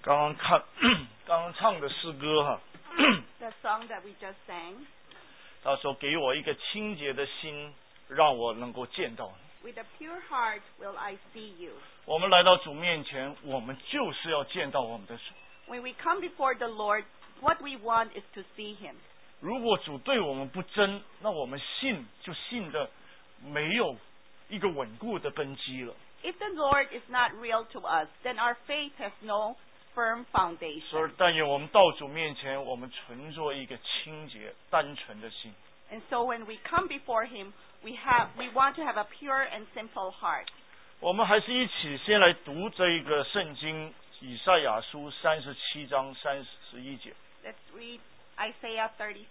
刚刚唱的诗歌哈， The song that we just sang. 他说给我一个清洁的心，让我能够见到你。 With a pure heart will I see you. 我们来到主面前，我们就是要见到我们的主。 When we come before the Lord, what we want is to see Him. 如果主对我们不真，那我们信就信的没有一个稳固的根基了。 If the Lord is not real to us, then our faith has no firm 所以 foundation. 但愿我们到主面前，我们存着一个清洁单纯的心。 And so when we come before Him, we want to have a pure and simple heart. 我们还是一起先来读这一个圣经以赛亚书37章31节。 Let's read Isaiah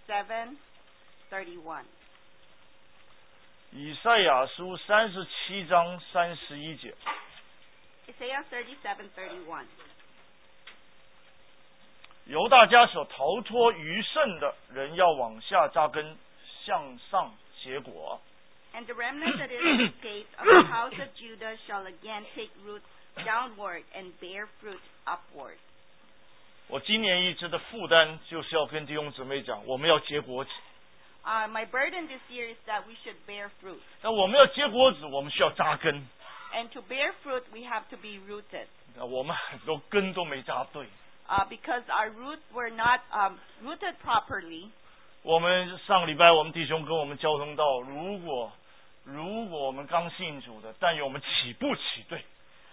37:31. 以赛亚书37章31节。 Isaiah 37:31. 犹大家所逃脱余剩的人要往下扎根，向上结果。 And the remnant that is escaped of the house of Judah shall again take root downward and bear fruit upward. 我今年一直的负担就是要跟弟兄姊妹讲，我们要结果子。 My burden this year is that we should bear fruit. 那我们要结果子，我们需要扎根。 And to bear fruit, we have to be rooted. 那我们很多根都没扎对。 Because our roots were not rooted properly. 我们上个礼拜我们弟兄跟我们交通到，如果我们刚信主的，但愿我们起步起对。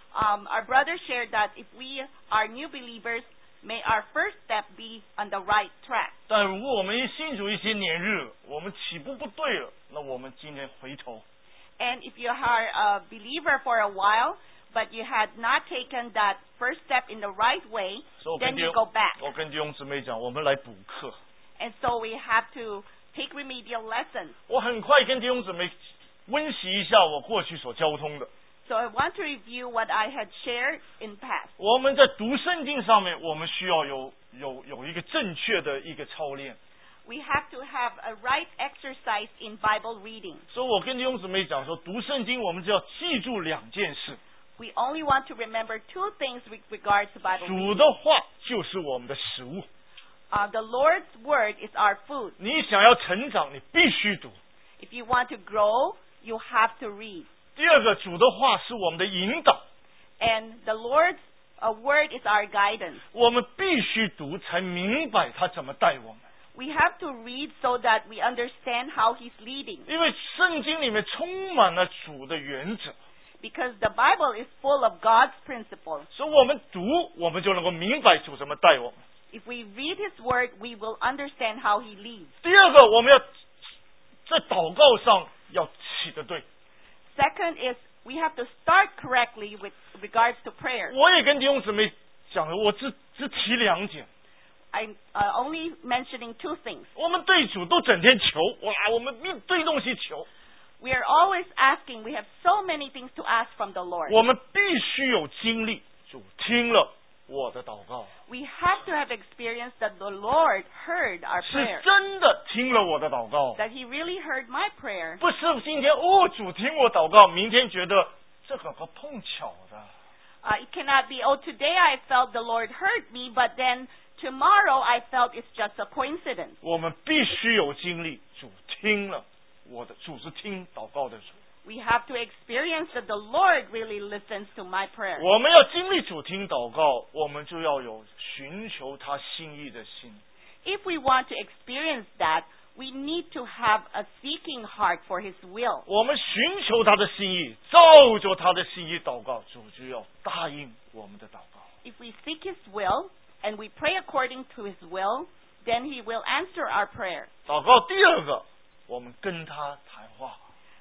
Our brother shared that if we are new believers, may our first step be on the right track. 但如果我们信主一些年日了，我们起步不对了，那我们今天回头。 And if you are a believer for a while, but you had not taken that first step in the right way, then you go back. 我跟弟兄姊妹讲，我们来补课。 And so we have to take remedial lessons. 我很快跟弟兄姊妹温习一下我过去所交通的。 So I want to review what I had shared in past. 我们在读圣经上面，我们需要有一个正确的一个操练。 We have to have a right exercise in Bible reading. 所以我跟弟兄姊妹讲说，读圣经我们只要记住两件事。 We only want to remember two things with regards to Bible 主 reading. 的话就是我们的食物。 The Lord's word is our food. 你想要成长，你必须读。 If you want to grow, you have to read. 第二个，主的话是我们的引导。 And the Lord's word is our guidance. 我们必须读，才明白他怎么带我们。 We have to read so that we understand how He's leading. 因为圣经里面充满了主的原则， Because the Bible is full of God's principles. 所以我们读，我们就能够明白主怎么带我们。 If we read His word, we will understand how He leads. 第二个，我们要在祷告上要起得对。 Second is we have to start correctly with regards to prayer. 我也跟弟兄姊妹讲了，我只提两点。 I'm only mentioning two things. 我们对主都整天求，哇，我们对东西求， We are always asking. We have so many things to ask from the Lord. 我们必须有经历，主听了我的祷告， We have to have experienced that the Lord heard our 是 prayer. 真的听了我的祷告， That He really heard my prayer. 不是今天主听我祷告，明天觉得这个碰巧的。 It cannot be, today I felt the Lord heard me, but then tomorrow I felt it's just a coincidence. 我们必须有经历，主听了我的，主是听祷告的主。 We have to experience that the Lord really listens to my prayer. 我们要经历主听祷告，我们就要有寻求他心意的心。 If we want to experience that, we need to have a seeking heart for His will. 我们寻求他的心意，照着他的心意祷告，主就要答应我们的祷告。 If we seek His will and we pray according to His will, then He will answer our prayer. 祷告第二个，我们跟他谈话。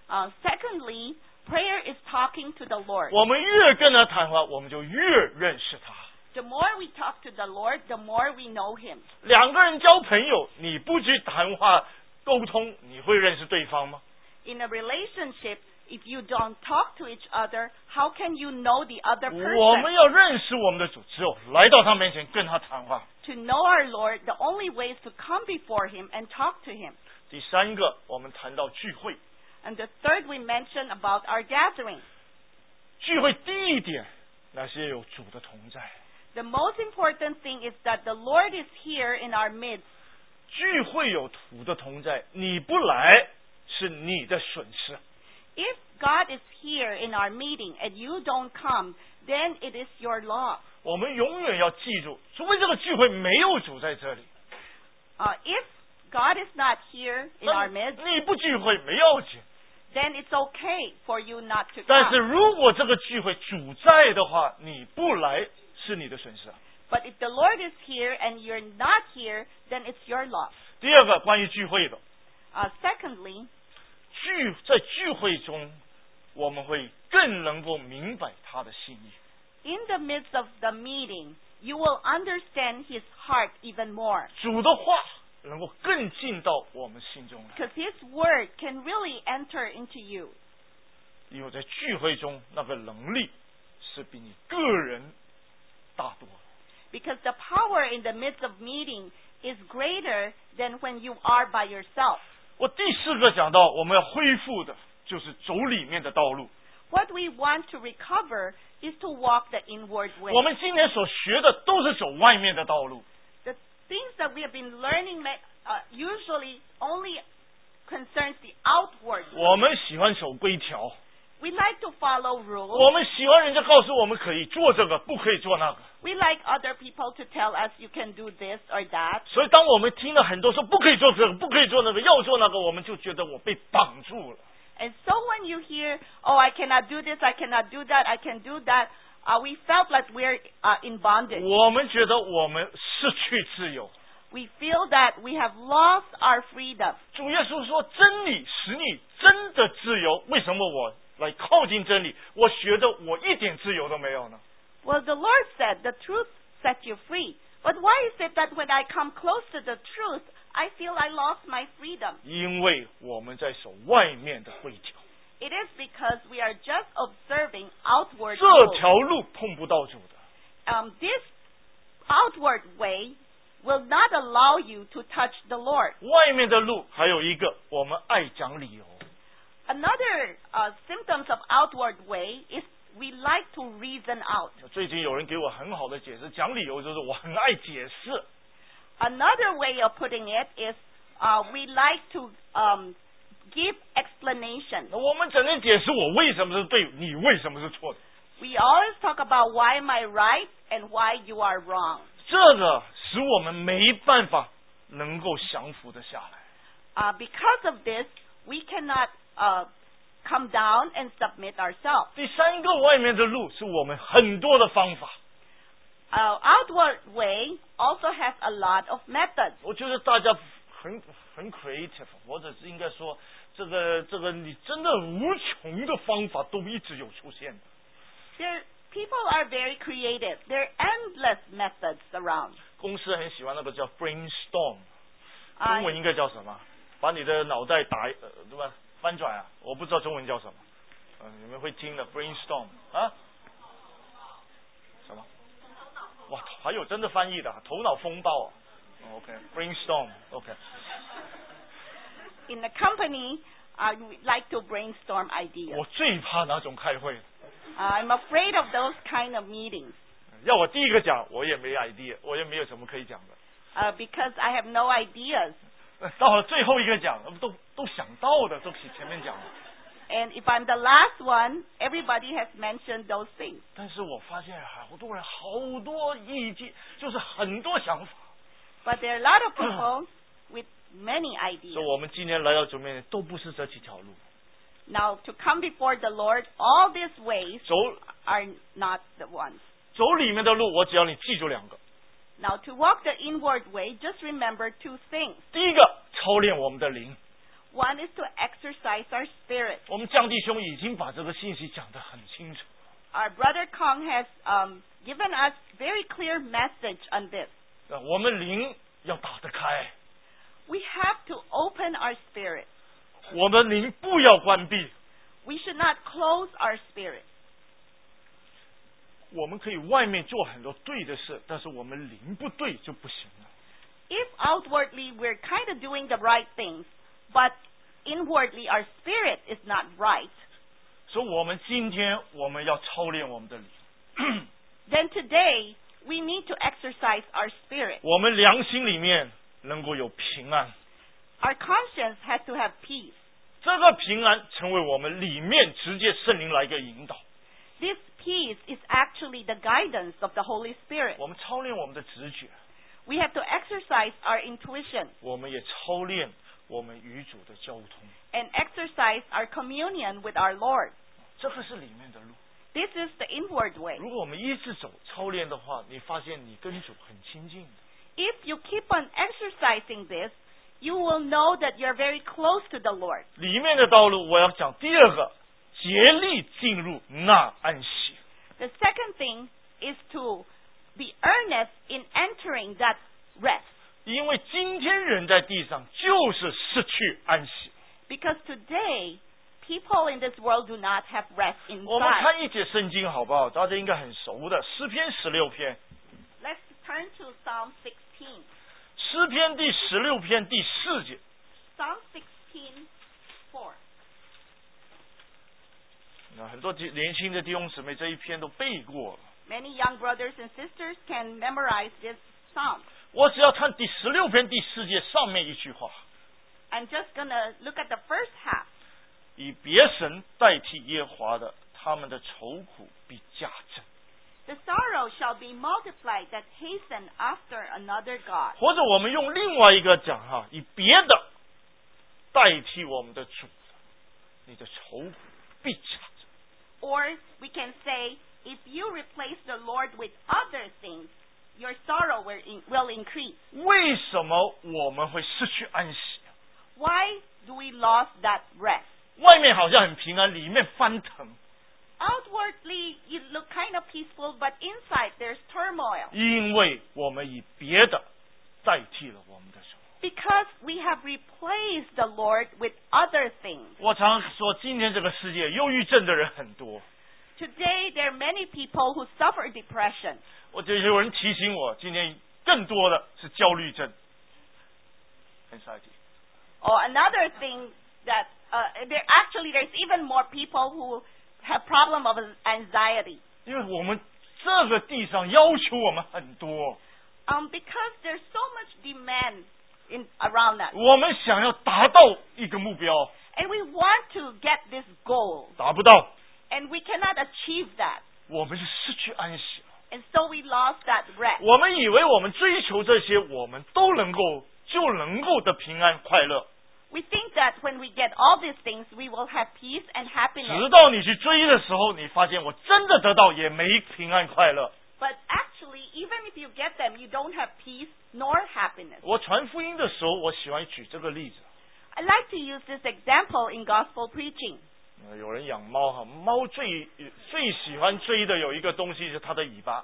Secondly, prayer is talking to the Lord. 我们越跟他谈话，我们就越认识他。 The more we talk to the Lord, the more we know Him. 两个人交朋友，你不去谈话沟通，你会认识对方吗？ In a relationship, if you don't talk to each other, how can you know the other 我们 person? 要认识我们的主，只有来到他面前跟他谈话。 To know our Lord, the only way is to come before Him and talk to Him. 第三个，我们谈到聚会。 And the third, we mentioned about our gathering. 聚会第一点，那些有主的同在。 The most important thing is that the Lord is here in our midst. 聚会有主的同在，你不来是你的损失。 If God is here in our meeting and you don't come, then it is your loss. 我们永远要记住，除非这个聚会没有主在这里。 If God is not here in our midst, 你不聚会没要紧。 then it's okay for you not to 但是 come. 如果这个聚会主在的话，你不来是你的损失。 But if the Lord is here and you're not here, then it's your loss. 第二个关于聚会的， Secondly, 在聚会中，我们会更能够明白他的心意。 in the midst of the meeting, you will understand His heart even more. 主的话能够更进到我们心中来， Because His word can really enter into you. 因为在聚会中那个能力是比你个人大多了。 Because the power in the midst of meeting is greater than when you are by yourself. 我第四个讲到我们要恢复的就是走里面的道路。 What we want to recover is to walk the inward way. 我们今年所学的都是走外面的道路。 The things that we have been learning usually only concerns the outward. 我们喜欢守规条， We like to follow rules. 我们喜欢人家告诉我们可以做这个，不可以做那个。 We like other people to tell us you can do this or that. 所以当我们听了很多说不可以做这个，不可以做那个，要做那个，我们就觉得我被绑住了。 And so when you hear, oh, I cannot do this, I cannot do that, I can do that, we felt like we're in bondage. 我们觉得我们失去自由。 We feel that we have lost our freedom. 主耶稣说：“真理使你真的自由。”为什么我来靠近真理，我觉得我一点自由都没有呢？ Well, the Lord said the truth set you free. But why is it that when I come close to the truth, I feel I lost my freedom? 因为我们在守外面的规条， It is because we are just observing outward 这 rules. 条路碰不到主的。 This outward way will not allow you to touch the Lord. 外面的路还有一个，我们爱讲理由。 Another symptoms of outward way is we like to reason out. 最近有人给我很好的解释，讲理由就是我很爱解释。 Another way of putting it is we like to give explanation. 我们整天解释我为什么是对，你为什么是错的。 We always talk about why am I right and why you are wrong. 这个使我们没办法能够降服的下来。 Because of this, we cannot come down and submit ourselves. 第三个外面的路是我们很多的方法。 Outward way also has a lot of methods. 我觉得大家很 creative， 或者是应该说，这个你真的无穷的方法都一直有出现的。 People are very creative. There are endless methods around. 公司很喜欢那个叫 brainstorm， 中文应该叫什么？把你的脑袋对吧？翻转啊！我不知道中文叫什么。你们会听的 brainstorm 啊？什么？哇，还有真的翻译的，头脑风暴啊。OK，brainstorm，OK。 In the company, we like to brainstorm ideas. 我最怕那种开会。 I'm afraid of those kind of meetings. 要我第一个讲，我也没 idea， 我也没有什么可以讲的。 Because I have no ideas. 到了最后一个讲，都想到的，都前面讲了。 And if I'm the last one, everybody has mentioned those things. 但是我发现好多人好多意见，就是很多想法。 But there are a lot of people with many ideas. 所以我们今天来到主面前，都不是这几条路。 Now, to come before the Lord, all these ways 走 are not the ones. 走里面的路，我只要你记住两个。 Now, to walk the inward way, just remember two things. 第一个，操练我们的灵。 One is to exercise our spirit. 我们江弟兄已经把这个信息讲得很清楚。 Our brother Kong has given us very clear message on this. 我们灵要打得开。 We have to open our spirit. 我们灵不要关闭。 We should not close our spirit. 我们可以外面做很多对的事，但是我们灵不对就不行了。 If outwardly we're kind of doing the right things, but inwardly our spirit is not right, 所以我们今天我们要操练我们的灵。 then today we need to exercise our spirit. 我们良心里面能够有平安， Our conscience has to have peace. 这个平安成为我们里面直接圣灵来一个引导。 This peace is actually the guidance of the Holy Spirit. 我们操练我们的直觉， We have to exercise our intuition 我们也操练我们与主的交通， and exercise our communion with our Lord. 这个是里面的路。 This is the inward way. 如果我们一直走操练的话，你发现你跟主很亲近的。 If you keep on exercising this, you will know that you're very close to the Lord. 里面的道路，我要讲第二个，竭力进入那安息。 The second thing is to be earnest in entering that rest. 因为今天人在地上就是失去安息。 Because today, people in this world do not have rest 我们 inside. 看一节圣经好不好？大家应该很熟的，诗篇16篇。 Let's turn to Psalm 16. 诗篇第16篇第4节。 Psalm 16:4. 那很多年轻的弟兄姊妹这一篇都背过了。 Many young brothers and sisters can memorize this psalm. 我只要看第16篇第4节上面一句话： I'm just going to look at the first half. 以别神代替耶和华的，他们的愁苦必加增。 The sorrow shall be multiplied that hasten after another god. 或者我们用另外一个讲哈，以别的代替我们的主，你的愁苦必加增。 Or we can say, if you replace the Lord with other things, your sorrow will increase. 为什么我们会失去安息？ Why do we lose that rest? 外面好像很平安，里面翻腾。 Outwardly, you look kind of peaceful, but inside there's turmoil. 因为我们以别的代替了我们的神。 Because we have replaced the Lord with other things. 我常说，今天这个世界忧郁症的人很多。 Today, there are many people who suffer depression. 我就有人提醒我，今天更多的是焦虑症 （anxiety）。 Or another thing that there's even more people who have problem of anxiety. 因为我们这个地上要求我们很多， Because there's so much demand around us. 我们想要达到一个目标， And we want to get this goal. 达不到， And we cannot achieve that. 我们就失去安息了。 And so we lost that rest. 我们以为我们追求这些，我们都能够得平安快乐。 We think that when we get all these things, we will have peace and 直 happiness. 到你去追的时候，你发现我真的得到也没平安快乐。 But actually, even if you get them, you don't have peace nor happiness. 我传福音的时候，我喜欢举这个例子。 I like to use this example in gospel preaching. 有人养猫哈，猫最喜欢追的有一个东西是它的尾巴，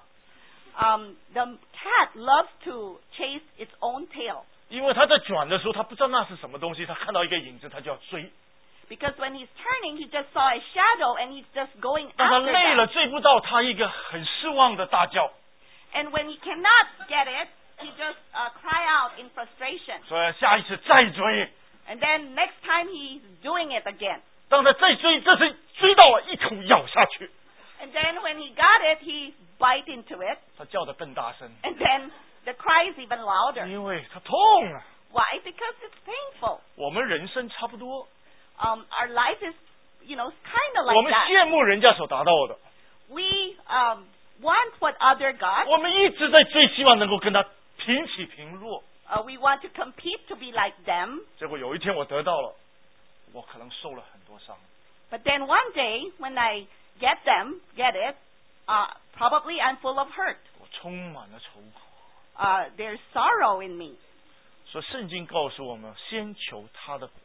The cat loves to chase its own tail. 因为它在转的时候，它不知道那是什么东西，它看到一个影子，它就要追。 Because when he's turning, he just saw a shadow and he's just going 当他 after 累了 that. 追不到，他一个很失望的大叫。 And when he cannot get it, he just cry out in frustration. 所以下一次再追， And then next time he's doing it again. 当他再追，这次追到了，一口咬下去， And then when he got it, he bite into it. 他叫得更大声， And then the cry is even louder. 因为他痛啊。 Why? Because it's painful. 我们人生差不多， Our life is, kind of 我 like 们 that. 羡慕人家所达到的， We want what other got. 我们一直在追，希望能够跟他平起平落。 We want to compete to be like them. 结果有一天我得到了，我可能受了很多伤。 But then one day, when I get it, probably I'm full of hurt. 我充满了愁苦。 There's sorrow in me. 所以圣经告诉我们，先求他的国。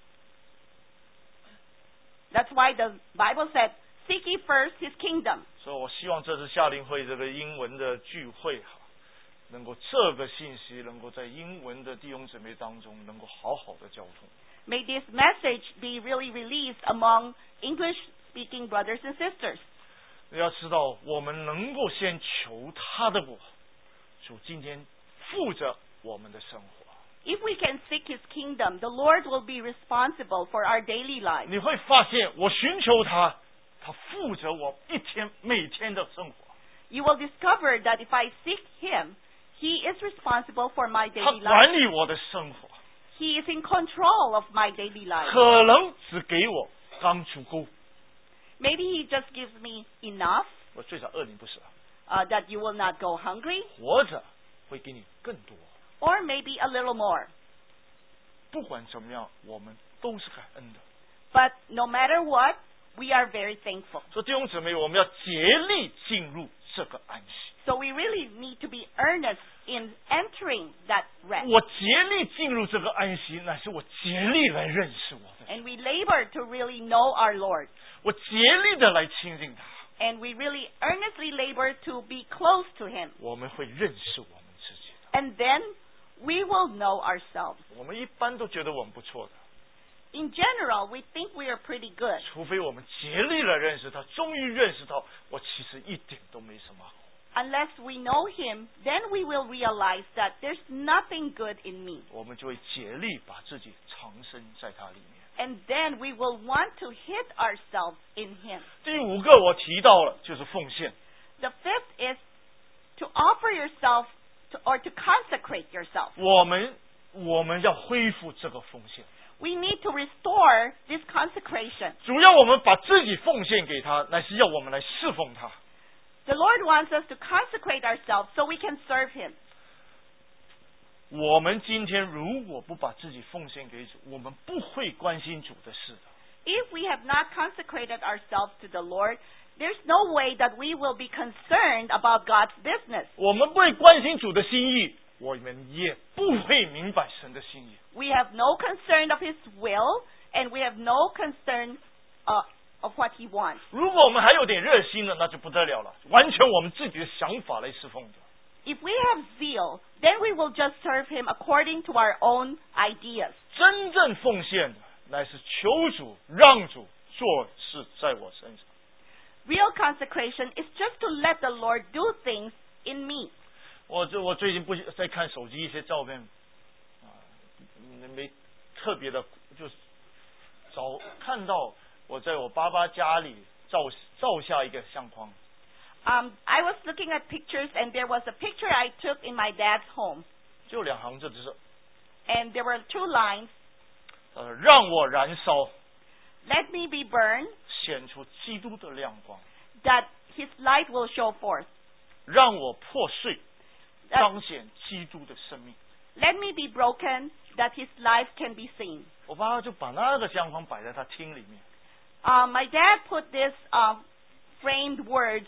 That's why the Bible said, "Seek ye first His kingdom." 所以我希望这次夏令会这个英文的聚会哈，能够这个信息能够在英文的弟兄姊妹当中能够好好的交通。 May this message be really released among English-speaking brothers and sisters. 你要知道，我们能够先求他的国，主今天负责我们的生活。 If we can seek His kingdom, the Lord will be responsible for our daily life. 你会发现，我寻求他，他负责我每天的生活。 you will discover that if I seek Him, He is responsible for my 他 daily 管 life. 理我的生活， He is in control of my daily life. 可能只给我刚足够， Maybe He just gives me enough 我最少饿你不死， that you will not go hungry, 活着会给你更多。 or maybe a little more. 不管怎么样，我们都是感恩的。 But no matter what, we are very thankful. 所以弟兄姊妹，我们要竭力进入这个安息。 So we really need to be earnest in entering that rest. 我竭力进入这个安息，乃是我竭力来认识我的， And we labor to really know our Lord. 我竭力的来亲近他。 And we really earnestly labor to be close to Him. 我们会认识我们自己的。 And then we will know ourselves. 我们一般都觉得我们不错的， In general, we think we are pretty good. 除非我们竭力的认识他，终于认识到我其实一点都没什么好。 Unless we know Him, then we will realize that there's nothing good in me. 我们就会竭力把自己藏身在他里面。 And then we will want to hid ourselves in Him. 第5个我提到了，就是奉献。 The fifth is to offer yourself or to consecrate yourself. 我们要恢复这个奉献。 We need to restore this consecration. 主要我们把自己奉献给他，乃是要我们来侍奉他。 The Lord wants us to consecrate ourselves so we can serve Him. 我们今天如果不把自己奉献给主，我们不会关心主的事的。 If we have not consecrated ourselves to the Lord, there's no way that we will be concerned about God's business. 我们不会关心主的心意，我们也不会明白神的心意。 We have no concern of His will, and we have no concern of what He wants. 如果我们还有点热心了，那就不得了了，完全我们自己的想法来侍奉的。 If we have zeal, then we will just serve Him according to our own ideas. 真正奉献的，乃是求主让主做事在我身上。 Real consecration is just to let the Lord do things in me. 我最近不在看手机一些照片，没特别的，就是看到我在我爸爸家里照下一个相框。 I was looking at pictures, and there was a picture I took in my dad's home. 就2行字，就是 And there were 2 lines. 让我燃烧， Let me be burned, 显出基督的亮光； that His light will show forth. 让我破碎，彰显基督的生命。 Let me be broken, that His life can be seen. 我爸爸就把那个相框摆在他厅里面。 My dad put this framed words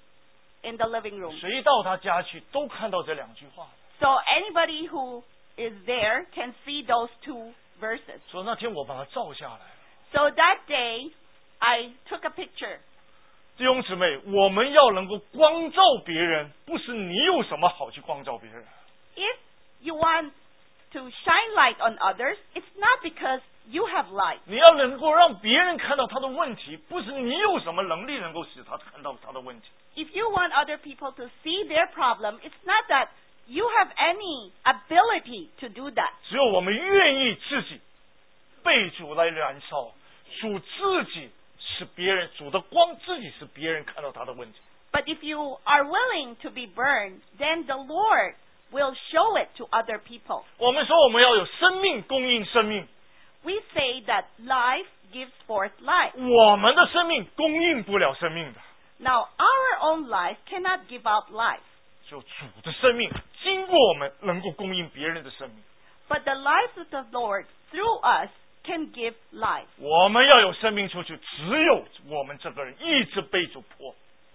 in the living room. 谁到他家去都看到这2句话。 So anybody who is there can see those 2 verses. 所以那天我把它照下来。 So that day, I took a picture. 弟兄姊妹，我们要能够光照别人，不是你有什么好去光照别人。 If you want to shine light on others, it's not because you have light. 你要能够让别人看到他的问题，不是你有什么能力能够使他看到他的问题。 If you want other people to see their problem, it's not that you have any ability to do that. 只有我们愿意自己被主来燃烧，主自己使别人，主的光自己使别人看到他的问题。 But if you are willing to be burned, then the Lord will show it to other people. 我们说我们要有生命供应生命， We say that life gives forth life. 我们的生命供应不了生命的， Now, our own life cannot give out life. 只有主的生命经过我们能够供应别人的生命。 But the life of the Lord through us can give life. 我们要有生命出去，只有我们这个人一直被主破。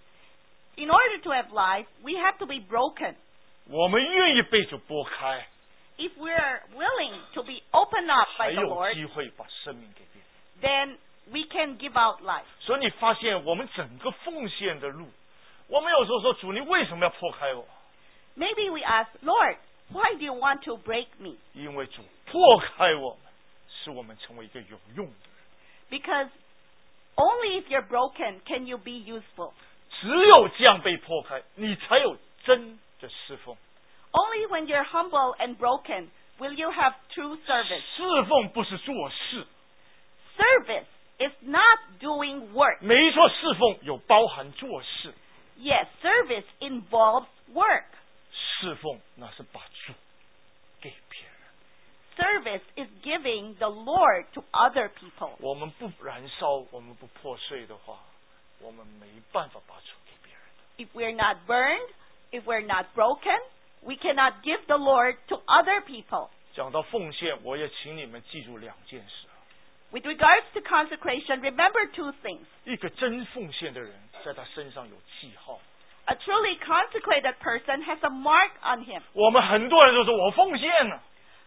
In order to have life, we have to be broken. 我们愿意被主拨开， If we are willing to be opened up 才 by the 有 Lord, 机会把生命给别人。 then we can give out life. 所以你发现我们整个奉献的路，我们有时候说主，你为什么要破开我？ Maybe we ask, Lord, why do you want to break me? 因为主破开我们，使我们成为一个有用的人。 Because only if you're broken can you be useful. 只有这样被破开，你才有真的侍奉。 Only when you're humble and broken will you have true service. 侍奉不是做事， Service is not doing work. 没错，侍奉有包含做事。 Yes, service involves work. 侍奉那是把主给别人。 Service is giving the Lord to other people. 我们不燃烧，我们不破碎的话，我们没办法把主给别人。 If we're not burned, if we're not broken, we cannot give the Lord to other people. 讲到奉献，我也请你们记住2件事。 With regards to consecration, remember 2 things. 一个真奉献的人，在他身上有记号。 A truly consecrated person has a mark on him. 我们很多人都说我奉献了。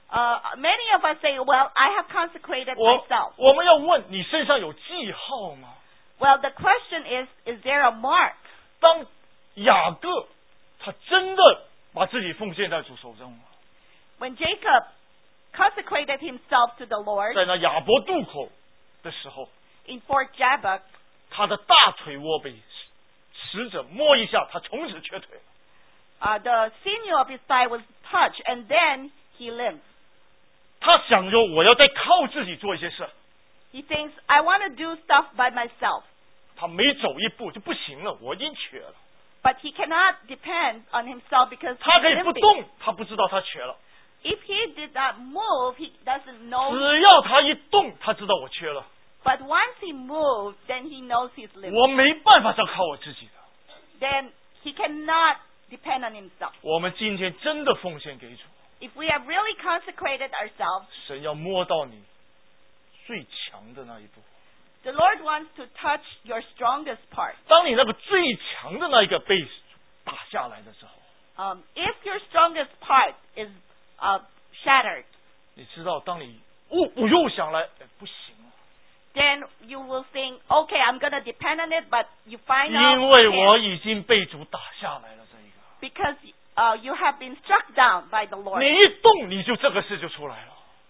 Many of us say, well, I have consecrated myself. 我们要问你身上有记号吗？ Well, the question is there a mark? 当雅各他真的把自己奉献在主手中， When Jacob consecrated himself to the Lord 在那雅伯渡口的时候， in Fort Jabbok, 他的大腿窝被使者摸一下，他从此瘸腿了。 the sinew of his thigh was touched, and then he limped. 他想着我要再靠自己做一些事， He thinks, I want to do stuff by myself. 他每走一步就不行了，我已经瘸了。 But he cannot depend on himself because 他可以 he's 不 limping. 动，他不知道他瘸了。 If he did not move, he doesn't know. 只要他一动，他知道我瘸了。 But once he moved, then he knows he's limping. 我没办法再靠我自己的。 Then he cannot depend on himself. 我们今天真的奉献给主， If we have really consecrated ourselves, 神要摸到你最强的那一步。 the Lord wants to touch your strongest part. 当你那个最强的那一个被打下来的时候， If your strongest part is shattered, 你知道，当你我又想来，不行了， then you will think, okay, I'm going to depend on it, but you find out 因为 you 我 can't 已经被主打下来了。这一个， because you have been struck down by the Lord. 你一动，你就这个事就出来了。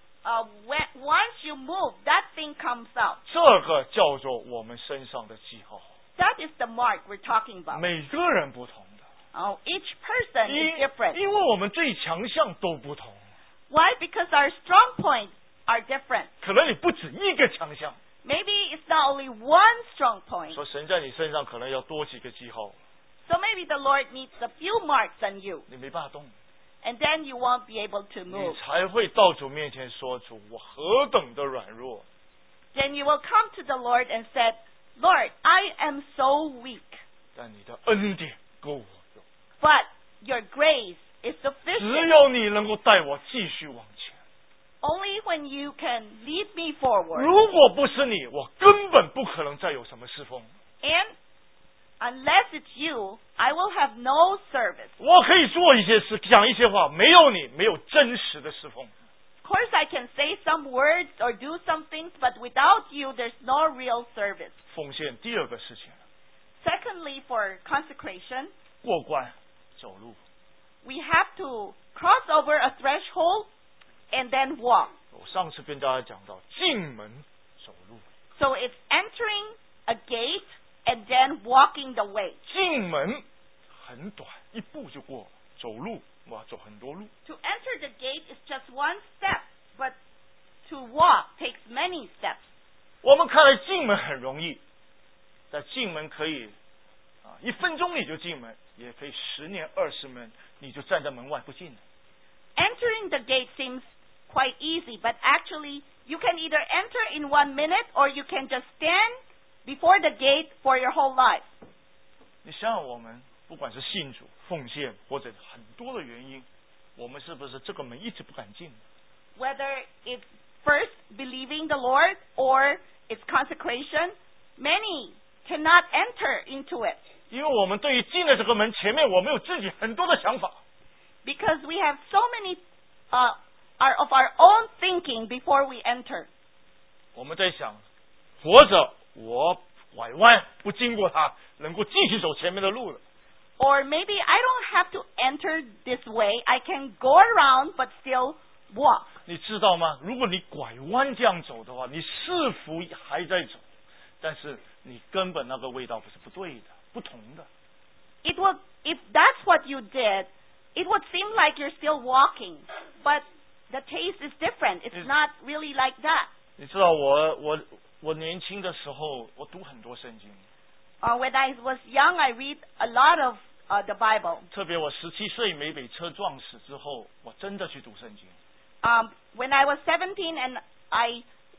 Once you move, that thing comes out. 这个叫做我们身上的记号。 That is the mark we're talking about. 每个人不同的， Each person is different. 因为我们最强项都不同。 Why? Because our strong points are different. 可能你不止一个强项， Maybe it's not only one strong point. 说神在你身上可能要多几个记号， So maybe the Lord needs a few marks on you, 你没办法动， and then you won't be able to 你 move. 才会到主面前说：“主，我何等的软弱。” Then you will come to the Lord and say, Lord, I am so weak, 但你的恩典够我用， but your grace is 只 sufficient. 有你能够带我继续往前。 Only when you can lead me forward. 如果不是你，我根本不可能再有什么侍奉。 And unless it's you, I will have no service. 我可以做一些事，讲一些话，没有你，没有真实的侍奉。 Of course, I can say some words or do some things, but without you, there's no real service. 奉献第二个事情， Secondly, for consecration, 过关走路。 we have to cross over a threshold and then walk. 我上次跟大家讲到，进门走路， So it's entering a gate and then walking the way. 进门很短，一步就过，走路哇，走很多路。 To enter the gate is just one step, but to walk takes many steps. 我们看来进门很容易，但进门可以1分钟你就进门，也可以10年20年你就站在门外不进了。 Entering the gate seems quite easy, but actually you can either enter in 1 minute or you can just stand before the gate for your whole life. 你想想，我们不管是信主、奉献或者很多的原因，我们是不是这个门一直不敢进？ Whether it's first believing the Lord or it's consecration, many cannot enter into it 因为我们对于进了这个门前面，我们有自己很多的想法。 because we have so many of our own thinking before we enter. 我们在想，活着我拐弯不经过它，能够继续走前面的路了。 Or maybe I don't have to enter this way. I can go around but still walk. 你知道吗？如果你拐弯这样走的话，你似乎还在走，但是你根本那个味道不对的，不同的。 If that's what you did, it would seem like you're still walking, but the taste is different. It's not really like that. 你知道我年轻的时候，我读很多圣经。 When I was young, I read a lot of the Bible. 特别我17岁没被车撞死之后，我真的去读圣经。 When I was 17 and I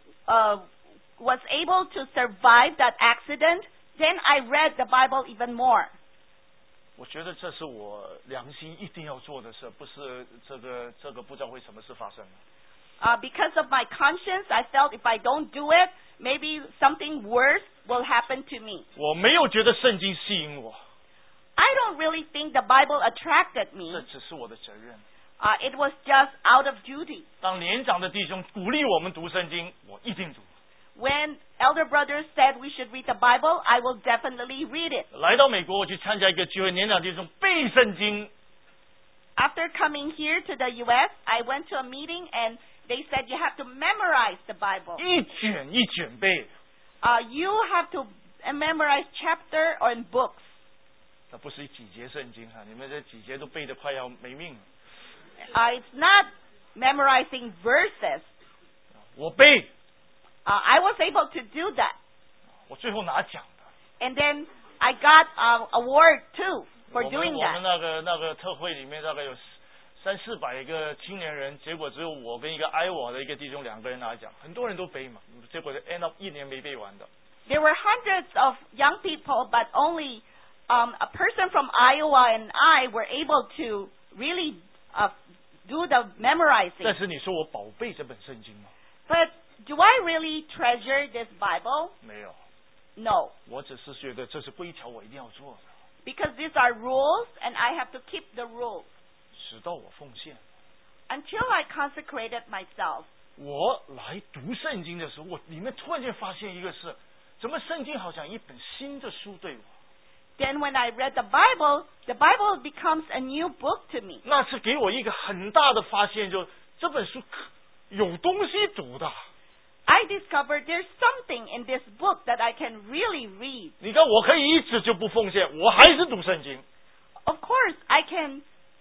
was able to survive that accident, then I read the Bible even more. 我觉得这是我良心一定要做的事，不是这个不知道会什么事发生了。 Because of my conscience, I felt if I don't do it, maybe something worse will happen to me. 我没有觉得圣经吸引我。 I don't really think the Bible attracted me. 这只是我的责任。 It was just out of duty. 当年长的弟兄鼓励我们读圣经，我一定读。 When elder brothers said we should read the Bible, I will definitely read it. 来到美国，我去参加一个聚会，年长弟兄背圣经。 After coming here to the U.S., I went to a meeting and they said you have to memorize the Bible. 一卷一卷背。 You have to memorize chapter or books. 那不是几节圣经哈，你们这几节都背得快要没命了。 It's not memorizing verses. 我背。 I was able to do that. 我最后拿奖的。 And then I got an award too for doing that. 我们那个特会里面大概有300-400个青年人，结果只有我跟一个爱我的一个弟兄2个人拿奖，很多人都背嘛，结果 end up 1年没背完的。 There were hundreds of young people, but only a person from Iowa and I were able to really do the memorizing. 但是你说我宝贝这本圣经吗？ But do I really treasure this Bible? 没有。 No. 我只是觉得这是规条，我一定要做的。 Because these are rules, and I have to keep the rules. 直到我奉献。 Until I consecrated myself. 我来读圣经的时候，我里面突然间发现一个事，怎么圣经好像一本新的书对我。 Then when I read the Bible becomes a new book to me. 那是给我一个很大的发现，就这本书有东西读的。 I discovered there's something in this book that I can really read. 你看，我可以一直就不奉献，我还是读圣经。 Of course, I can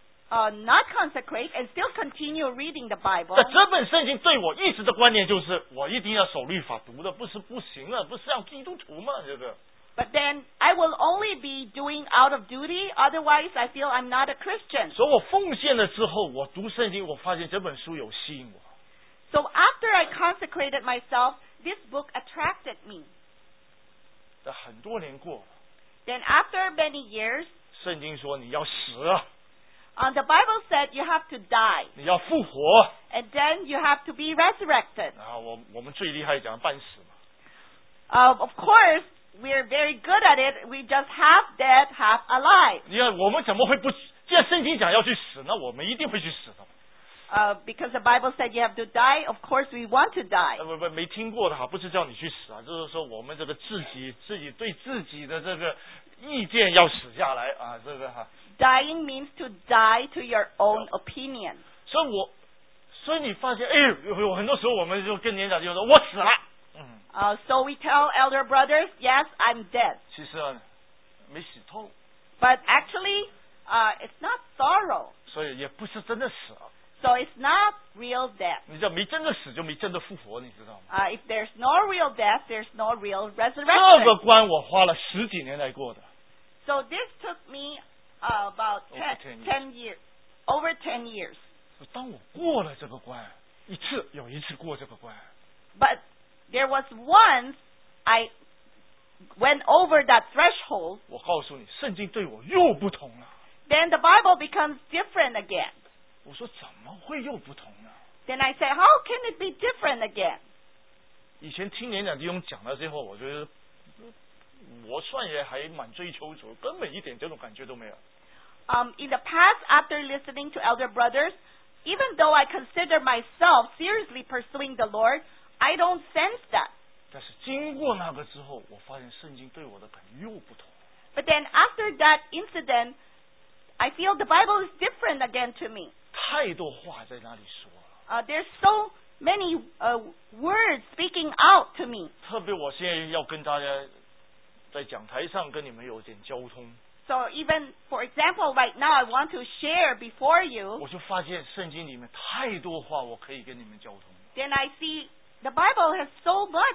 not consecrate and still continue reading the Bible. 那这本圣经对我一直的观念就是，我一定要守律法，读的不行了，不是像基督徒嘛这个。 But then I will only be doing out of duty, otherwise I feel I'm not a Christian. 所以我奉献了之后，我读圣经，我发现这本书有吸引我。 So after I consecrated myself, this book attracted me. 但很多年过了。 Then after many years, 圣经说你要死了。 the Bible said you have to die. 你要复活。 And then you have to be resurrected. 我们最厉害讲半死嘛。Of course, we're very good at it. We just half dead, half alive. 你看我们怎么会不？既然圣经讲要去死，那我们一定会去死的。 Because the Bible said you have to die, of course we want to die. 没听过的哈，不是叫你去死啊，就是说我们这个自己对自己的这个意见要死下来啊，这个哈。 Dying means to die to your own opinion. 所以你发现，有很多时候我们就跟年长就说，我死了。 So we tell elder brothers, yes, I'm dead. 其实没死透。 But actually, it's not sorrow. 所以也不是真的死了。 So it's not real death. 你知道没真的死就没真的复活，你知道吗 ？If there's no real death, there's no real resurrection. 这个关我花了10几年来过的。 So this took me about 10 years, over 10 years. 当我过了这个关，有一次过这个关。 But there was once I went over that threshold. 我告诉你，圣经对我又不同了。 Then the Bible becomes different again. 我说怎么会又不同呢？ Then I say, how can it be different again? 以前听年长弟兄讲了之后，我觉得我算也还蛮追求主，根本一点这种感觉都没有。 In the past, after listening to elder brothers, even though I consider myself seriously pursuing the Lord, I don't sense that. 但是经过那个之后，我发现圣经对我的感又不同。 But then after that incident, I feel the Bible is different again to me. 太多话在那里说了。 There's so many words speaking out to me. 特别我现在要跟大家在讲台上跟你们有点交通。 So even, for example, right now I want to share before you. 我就发现圣经里面太多话我可以跟你们交通。 Then I see the Bible has so much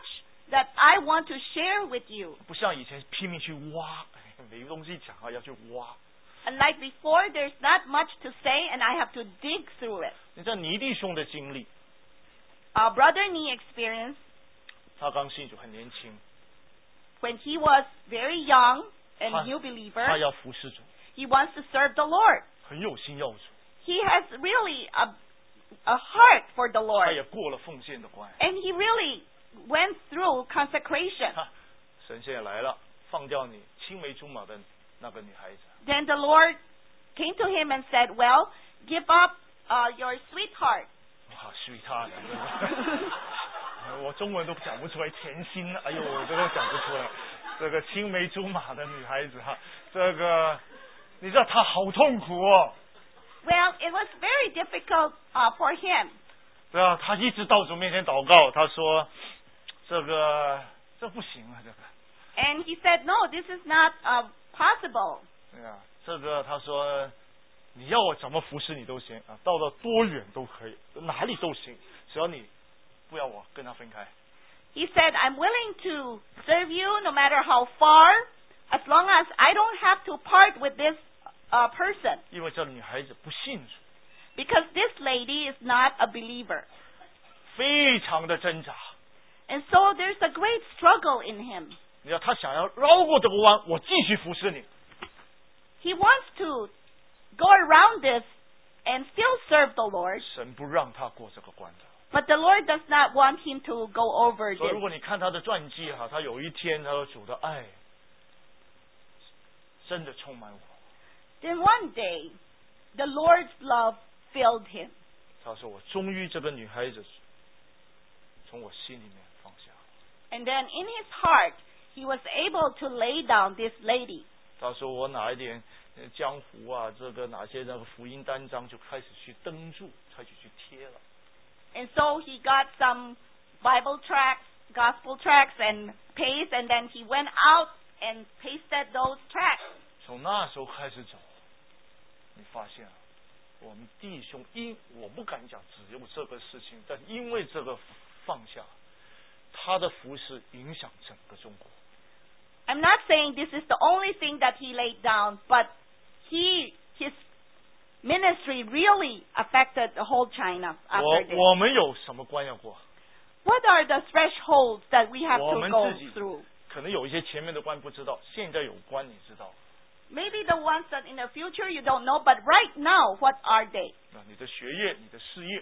that I want to share with you. 不像以前拼命去挖，每个东西讲啊要去挖。 Unlike before, there's not much to say, and I have to dig through it. 你知道尼弟兄的经历， Our brother Nee experienced 他刚信主很年轻， when he was very young and 他 new 他 believer. 要服侍主， He wants to serve the Lord. 很有心要主， He has really a heart for the 他 Lord, 也过了奉献的关。 and he really went through consecration. 神现在来了，放掉你青梅竹马的那个女孩子。 Then the Lord came to him and said, "Well, give up your sweetheart." 哇，随他的，我中文都讲不出来，甜心，哎呦，我这个讲不出来。这个青梅竹马的女孩子哈，这个你知道她好痛苦哦。 Well, it was very difficult for him. 对啊，她一直到主面前祷告，她说这不行啊，这个。 And he said, "No, this is not possible." 对啊，这个他说你要我怎么服侍你都行啊，到了多远都可以，哪里都行，只要你不要我跟他分开。 He said, "I'm willing to serve you no matter how far, as long as I don't have to part with this person." 因为这女孩子不信主， Because this lady is not a believer. 非常的挣扎。 And so there's a great struggle in him. 你要他想要绕过这个弯，我继续服侍你。 He wants to go around this and still serve the Lord, 神不让他过这个关的。 but the Lord does not want him to go over 所以如 this. 果你看他的传记哈，他有一天他说主的爱真的充满我。 Then one day, the Lord's love filled him. 他说我终于这个女孩子从我心里面放下。 And then in his heart, he was able to lay down this lady. 他说我哪一点江湖啊，这个哪些那个福音单张就开始去登注，开始去贴了。 And so he got some Bible tracts, gospel tracts, and paste, and then he went out and pasted those tracts. 从那时候开始走，你发现我们弟兄我不敢讲只有这个事情，但因为这个放下，他的服事影响整个中国。 I'm not saying this is the only thing that he laid down, but his ministry really affected the whole China after this. 我们有什么关要过？ What are the thresholds that we have 我 to 们 go 自己 through? 可能有一些前面的关不知道，现在有关你知道。 Maybe the ones that in the future you don't know, but right now, what are they? 你的学业、你的事业、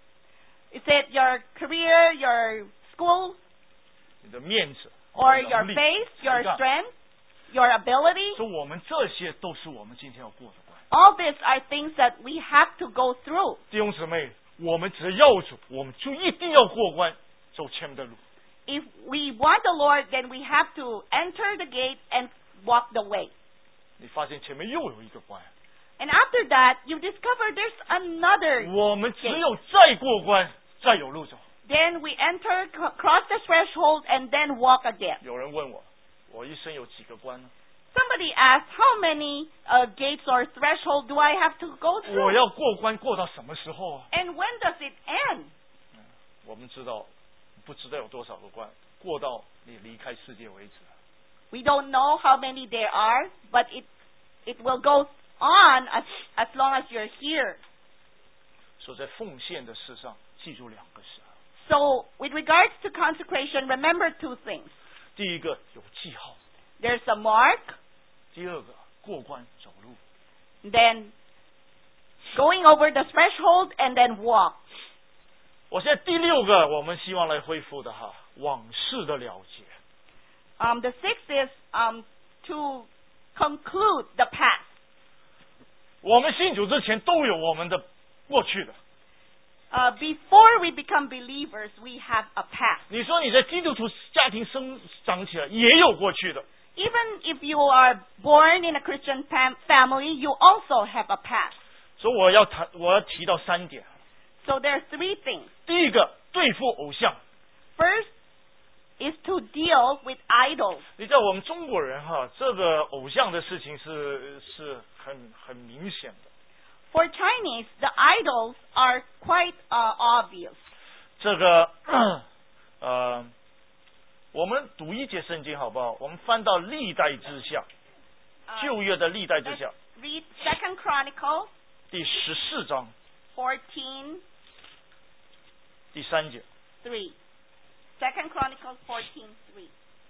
Is it your career, your school, 你的面子、 or 你的 your 能力 faith, your 才干 strength, your ability? 说我们这些都是我们今天要过的关。 All these are things that we have to go through. 弟兄姊妹，我们只要主，我们就一定要过关，走前面的路。 If we want the Lord, then we have to enter the gate and walk the way. 你发现前面又有一个关， And after that, you discover there's another. 我们只有再过关，再有路走。 Then we enter, cross the threshold, and then walk again. 有人问我，我一生有几个关呢？ Somebody asked, how many gates or threshold do I have to go 我 through? 要过关过到什么时候啊？ And when does it end? 我们知道，不知道有多少个关，过到你离开世界为止。 We don't know how many there are, but it will go on as long as you're here. 所以在奉献的事上，记住两个事。 So, with regards to consecration, remember two things. 第一个有记号， There's a mark, 第二个过关走路。 then going over the threshold, and then walk. 我现在第六个，我们希望来恢复的哈，往事的了结。 The sixth is to conclude the past. 我们信主之前都有我们的过去的。 Before we become believers, we have a past. 你说你在基督徒家庭生长起来，也有过去的。 Even if you are born in a Christian family, you also have a past. 所以我要提到3点。 So there are three things. 第一个，对付偶像。 First is to deal with idols. 你知道我们中国人哈，这个偶像的事情是很明显的。 For Chinese, the idols are quite obvious. 这个我们读一节圣经好不好？我们翻到历代志下，旧约的历代志下。 Read 2 Chronicles 第14章 14:3. 第3节。 2 Chronicles 14:3.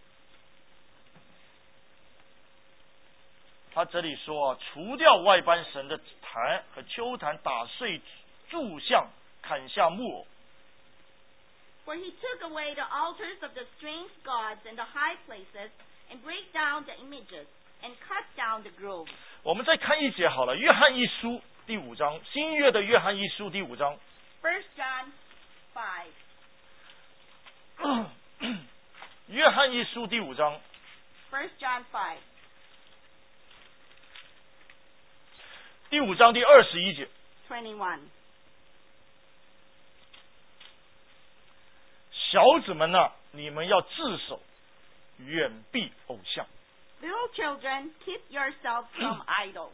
他这里说除掉外邦神的坛和丘坛，打碎柱像，砍下木偶。 For he took away the altars of the strange gods and the high places, and break down the images, and cut down the groves. 我们再看一节好了，约翰一书第5章，新约的约翰一书第5章。 1 John 5. 约翰一书第5章。 1 John 5. 第5章第21节。 21. 小子们啊，你们要自守，远避偶像。 Little children, keep yourselves from idols.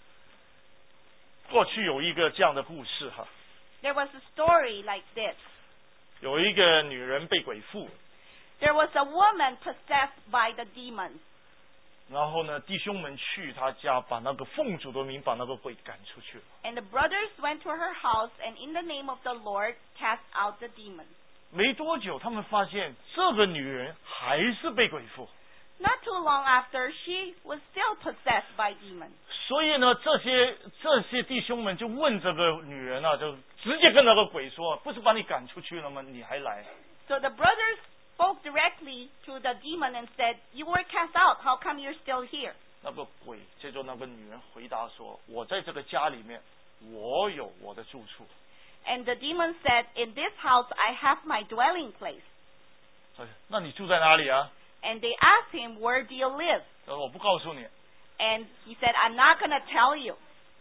过去有一个这样的故事哈， There was a story like this. 有一个女人被鬼附， There was a woman possessed by the demons. 然后呢，弟兄们去她家，把那个奉主的名把那个鬼赶出去了。 And the brothers went to her house, and in the name of the Lord cast out the demons. 没多久，他们发现这个女人还是被鬼附。 Not too long after, she was still possessed by demons. 所以呢，这些弟兄们就问这个女人啊，就直接跟那个鬼说：“不是把你赶出去了吗？你还来？” So the brothers spoke directly to the demon and said, "You were cast out. How come you're still here?" 那个鬼接着那个女人回答说：“我在这个家里面，我有我的住处。” And the demon said, "In this house I have my dwelling place." 那你住在哪里啊？ And they asked him, "Where do you live?" 他说：“我不告诉你。” And he said, "I'm not going to tell you."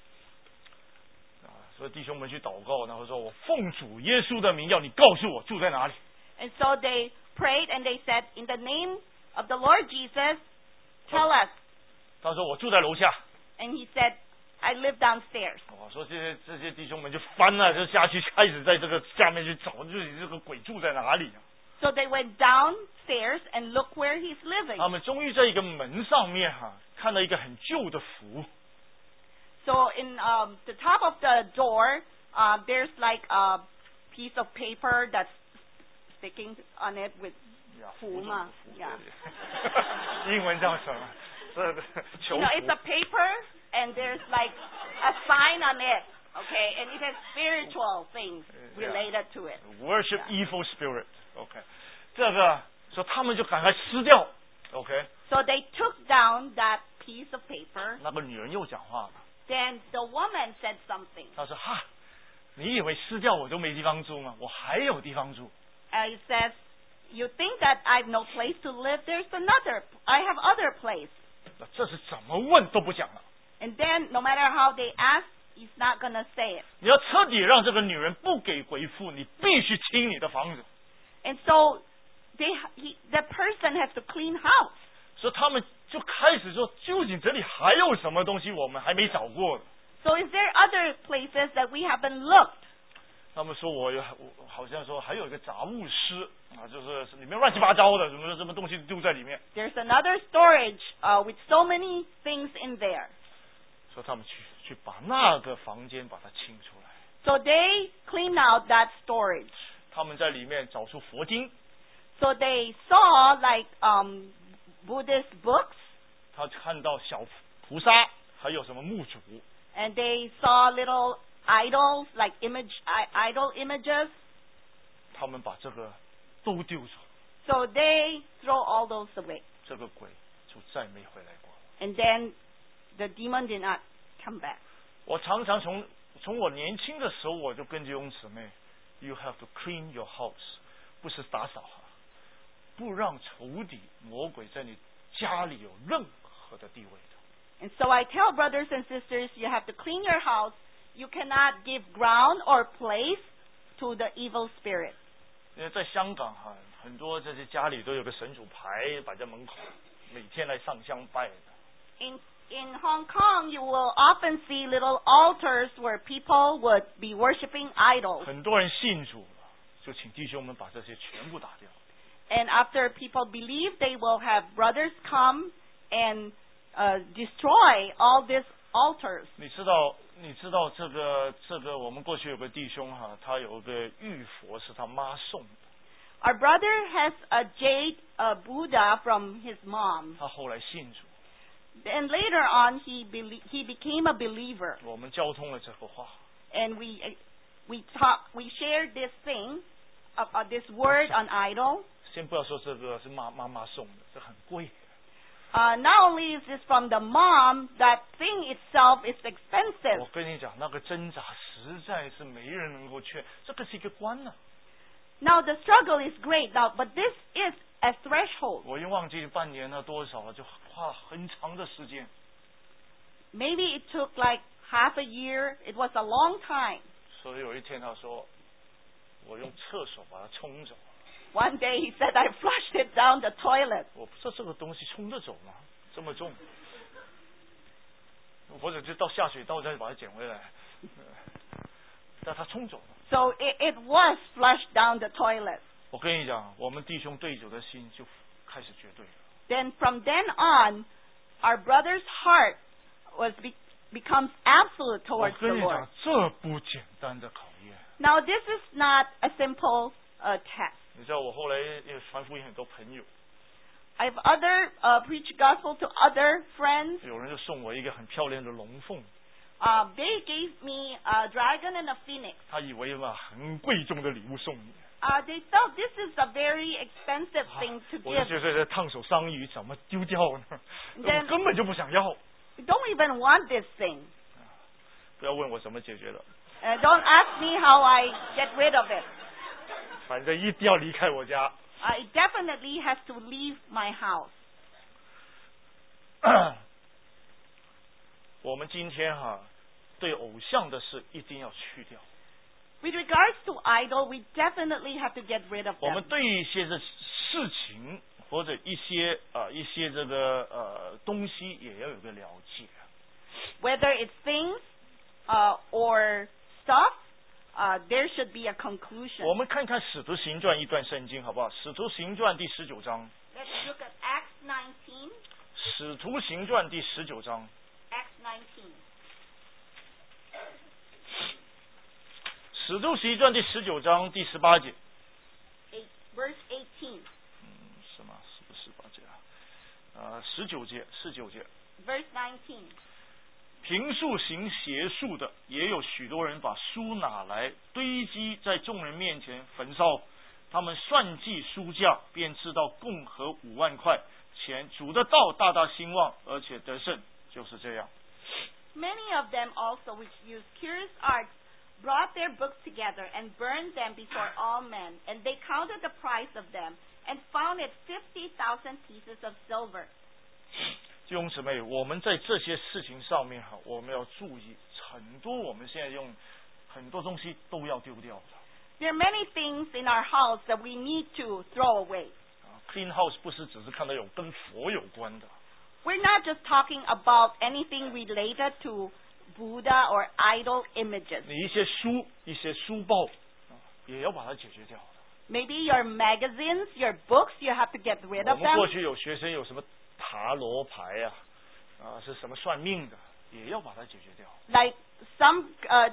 所以弟兄们去祷告，然后说：“我奉主耶稣的名，要你告诉我住在哪里。” And so they prayed and they said, "In the name of the Lord Jesus, tell us." 他说：“我住在楼下。” And he said, "I live downstairs." 说这些弟兄们就翻了，就下去开始在这个下面去找，就是这个鬼住在哪里啊？ So they went downstairs and looked where he's living. 他们终于在一个门上面看到一个很旧的符。 So in the top of the door, there's like a piece of paper that's sticking on it with 符嘛 yeah. 英文叫什么？求 You know, it's a paper and there's like a sign on it. Okay, and it has spiritual things related to it. Worship evil spirit. OK， 这个说他们就赶快撕掉。OK。 So they took down that piece of paper. 那个女人又讲话了。 Then the woman said something. 她说：“哈，你以为撕掉我就没地方住吗？我还有地方住。” It says, "You think that I've no place to live? There's another. I have other place." 这是怎么问都不讲了。 And then, no matter how they ask, he's not going to say it. 你要彻底让这个女人不给回复，你必须清你的房子。 And so, the person has to clean house. 所以他们就开始说，究竟这里还有什么东西我们还没找过的？ So, is there other places that we haven't looked? 他们说我好像说还有一个杂物室就是里面乱七八糟的，什么东西丢在里面。 There's another storage with so many things in there. 所以他们去把那个房间把它清出来。 So they clean out that storage. 他们在里面找出佛经。 So they saw like Buddhist books. 他看到小菩萨，还有什么木主。 And they saw little idols, like idol images. 他们把这个都丢走。 So they throw all those away. 这个鬼就再没回来过。 And then the demon did not come back. 我常常从我年轻的时候，我就跟弟兄姊妹 ，You have to clean your house， 不是打扫不让仇敌魔鬼在你家里有任何的地位的。 And so I tell brothers and sisters, you have to clean your house. You cannot give ground or place to the evil spirit. 因为在香港很多这些家里都有个神主牌摆在门口，每天来上香拜的。 In Hong Kong, you will often see little altars where people would be worshiping idols. 很多人信主了，就请弟兄们把这些全部打掉。 And after people believe, they will have brothers come and destroy all these altars. 你知道这个我们过去有个弟兄哈，他有个玉佛是他妈送的。 Our brother has a jade Buddha from his mom. 他后来信主。 And later on, he became a believer. 我们交通了这个话。 And we shared this thing, this word on idol. 先不要说这个是妈妈送的，这很贵。 Not only is this from the mom, that thing itself is expensive. 我跟你讲，那个挣扎实在是没人能够劝，这个是一个关呢。 Now the struggle is great, but this is a threshold. 我已经忘记半年了多少了，就花很长的时间。 Maybe it took like half a year. It was a long time. 所以有一天他说，我用厕所把它冲走。 One day he said, I flushed it down the toilet. 我不知道这个东西冲得走吗？这么重，或者就到下水道再把它捡回来。但他冲走了。 So it was flushed down the toilet. 我跟你讲，我们弟兄对主的心就开始绝对了。 Then from then on, our brother's heart becomes absolute towards the Lord. 我跟你讲，这不简单的考验。 Now this is not a simple test. 你知道我后来也传福音很多朋友。 I've preached gospel to other friends. 有人就送我一个很漂亮的龙凤。 They gave me a dragon and a phoenix. 他以为嘛很贵重的礼物送你。 They thought this is a very expensive thing to give. 我就觉得烫手山芋怎么丢掉呢？我根本就不想要。 You don't even want this thing. 不要问我怎么解决的。 Don't ask me how I get rid of it. 反正一定要离开我家。 It definitely has to leave my house. 我们今天对偶像的事一定要去掉。 With regards to idol, we definitely have to get rid of them. 我们对一些的事情或者一些这个东西也要有个了解。 Whether it's things or stuff, there should be a conclusion. 我们看看《使徒行传》一段圣经好不好？《使徒行传》第19章。 Let's look at Acts 19. 使徒行传第19章。 Acts 19. 使徒行传第19章第18节。 Verse 18. 是吗？是不是18节19节，19节。 Verse 19. 凭术行邪术的，也有许多人把书拿来堆积在众人面前焚烧。他们算计书价，便知道共合5万块钱。主的道大大兴旺，而且得胜，就是这样。 Many of them also, which used curious arts, brought their books together and burned them before all men. And they counted the price of them and found it 50,000 pieces of silver. 弟兄姊妹，我们在这些事情上面我们要注意，很多我们现在用很多东西都要丢掉的。 There are many things in our house that we need to throw away. Clean house 不是只是看到有跟佛有关的。 We're not just talking about anything related to Buddha or idol images. 你一些书、一些书报也要把它解决掉。 Maybe your magazines, your books, you have to get rid of them. 我们过去有学生有什么塔罗牌是什么算命的，也要把它解决掉。 Like some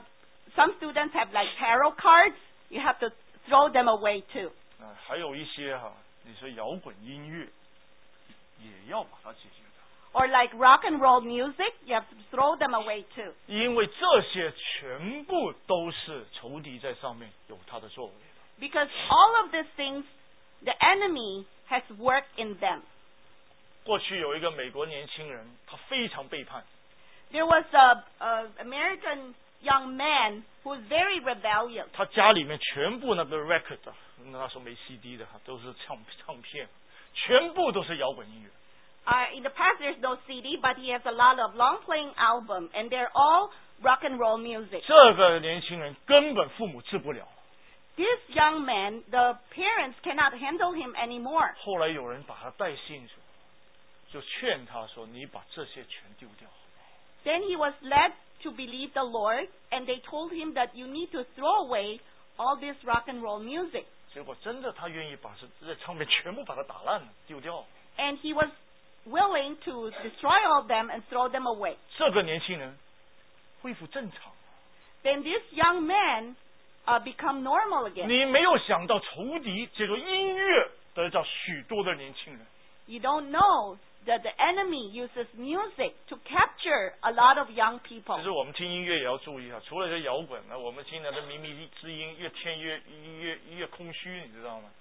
students have like tarot cards, you have to throw them away too. 还有一些你说摇滚音乐，也要把它解决掉。 Or like rock and roll music, you have to throw them away too. 因为这些全部都是仇敌在上面有他的作为的。 Because all of these things, the enemy has worked in them. 过去有一个美国年轻人，他非常背叛。 There was a American young man who was very rebellious. 他家里面全部那个 record， 那时候没 CD 的，都是唱片，全部都是摇滚音乐。 In the past, there's no CD, but he has a lot of long-playing albums, and they're all rock and roll music. 这个年轻人根本父母治不了。 This young man, the parents cannot handle him anymore. 后来有人把他带信主，就劝他说：“你把这些全丢掉。” Then he was led to believe the Lord, and they told him that you need to throw away all this rock and roll music. 结果真的他愿意把这唱片全部把它打烂了，丢掉。 And he was willing to destroy all of them and throw them away. 这个年轻人恢复正常。 Then this young man become normal again. 你没有想到仇敌借着音乐得到许多的年轻人。 You don't know that the enemy uses music to capture a lot of young people. 其实我们听音乐也要注意啊，除了这摇滚呢，我们听的靡靡之音越听越空虚，你知道吗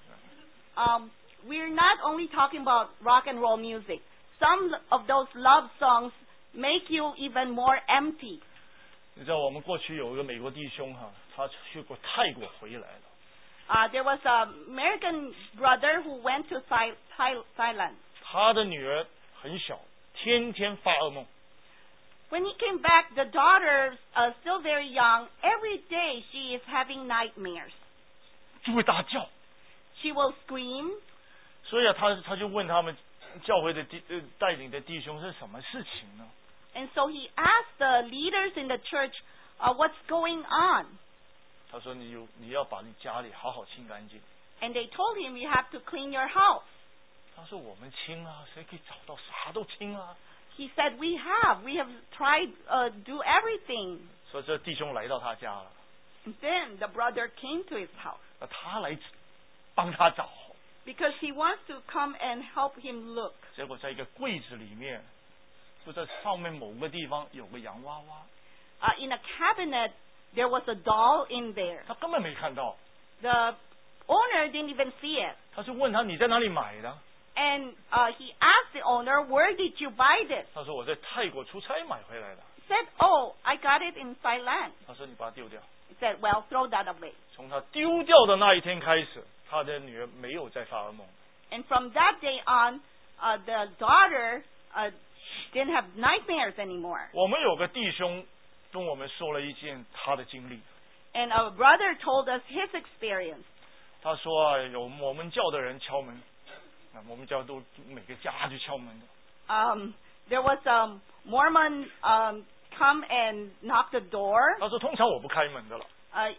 ？We're not only talking about rock and roll music. Some of those love songs make you even more empty. 你知道我们过去有一个美国弟兄他去过泰国回来了。 There was an American brother who went to Thailand. 他的女儿很小，天天发噩梦。 When he came back, the daughter, still very young, every day she is having nightmares. 就会大叫。 She will scream. 所以他就问他们教会的带领的弟兄是什么事情呢？ And so he asked the leaders in the church, what's going on? 他说你要把你家里好好清干净。 And they told him, you have to clean your house. 他说我们清啊，谁可以找到啥都清啊。 He said, we have tried do everything. 所以这弟兄来到他家了。 And then the brother came to his house. 他来帮他找。 Because he wants to come and help him look. 结果在一个柜子里面，就在上面某个地方有个洋娃娃。 In a cabinet, there was a doll in there. 他根本没看到。 The owner didn't even see it. 他就问他你在哪里买的？ And he asked the owner, where did you buy this? 他说我在泰国出差买回来的。 He said, oh, I got it in Thailand. 他说你把它丢掉。 He said, well, throw that away. 从他丢掉的那一天开始，他的女儿没有再发噩梦。 And from that day on, the daughter didn't have nightmares anymore. 我们有个弟兄跟我们说了一件他的经历。 And our brother told us his experience. 他说有我们教的人敲门，我们教都每个家去敲门的。 There was a Mormon come and knock the door. 他说通常我不开门的了。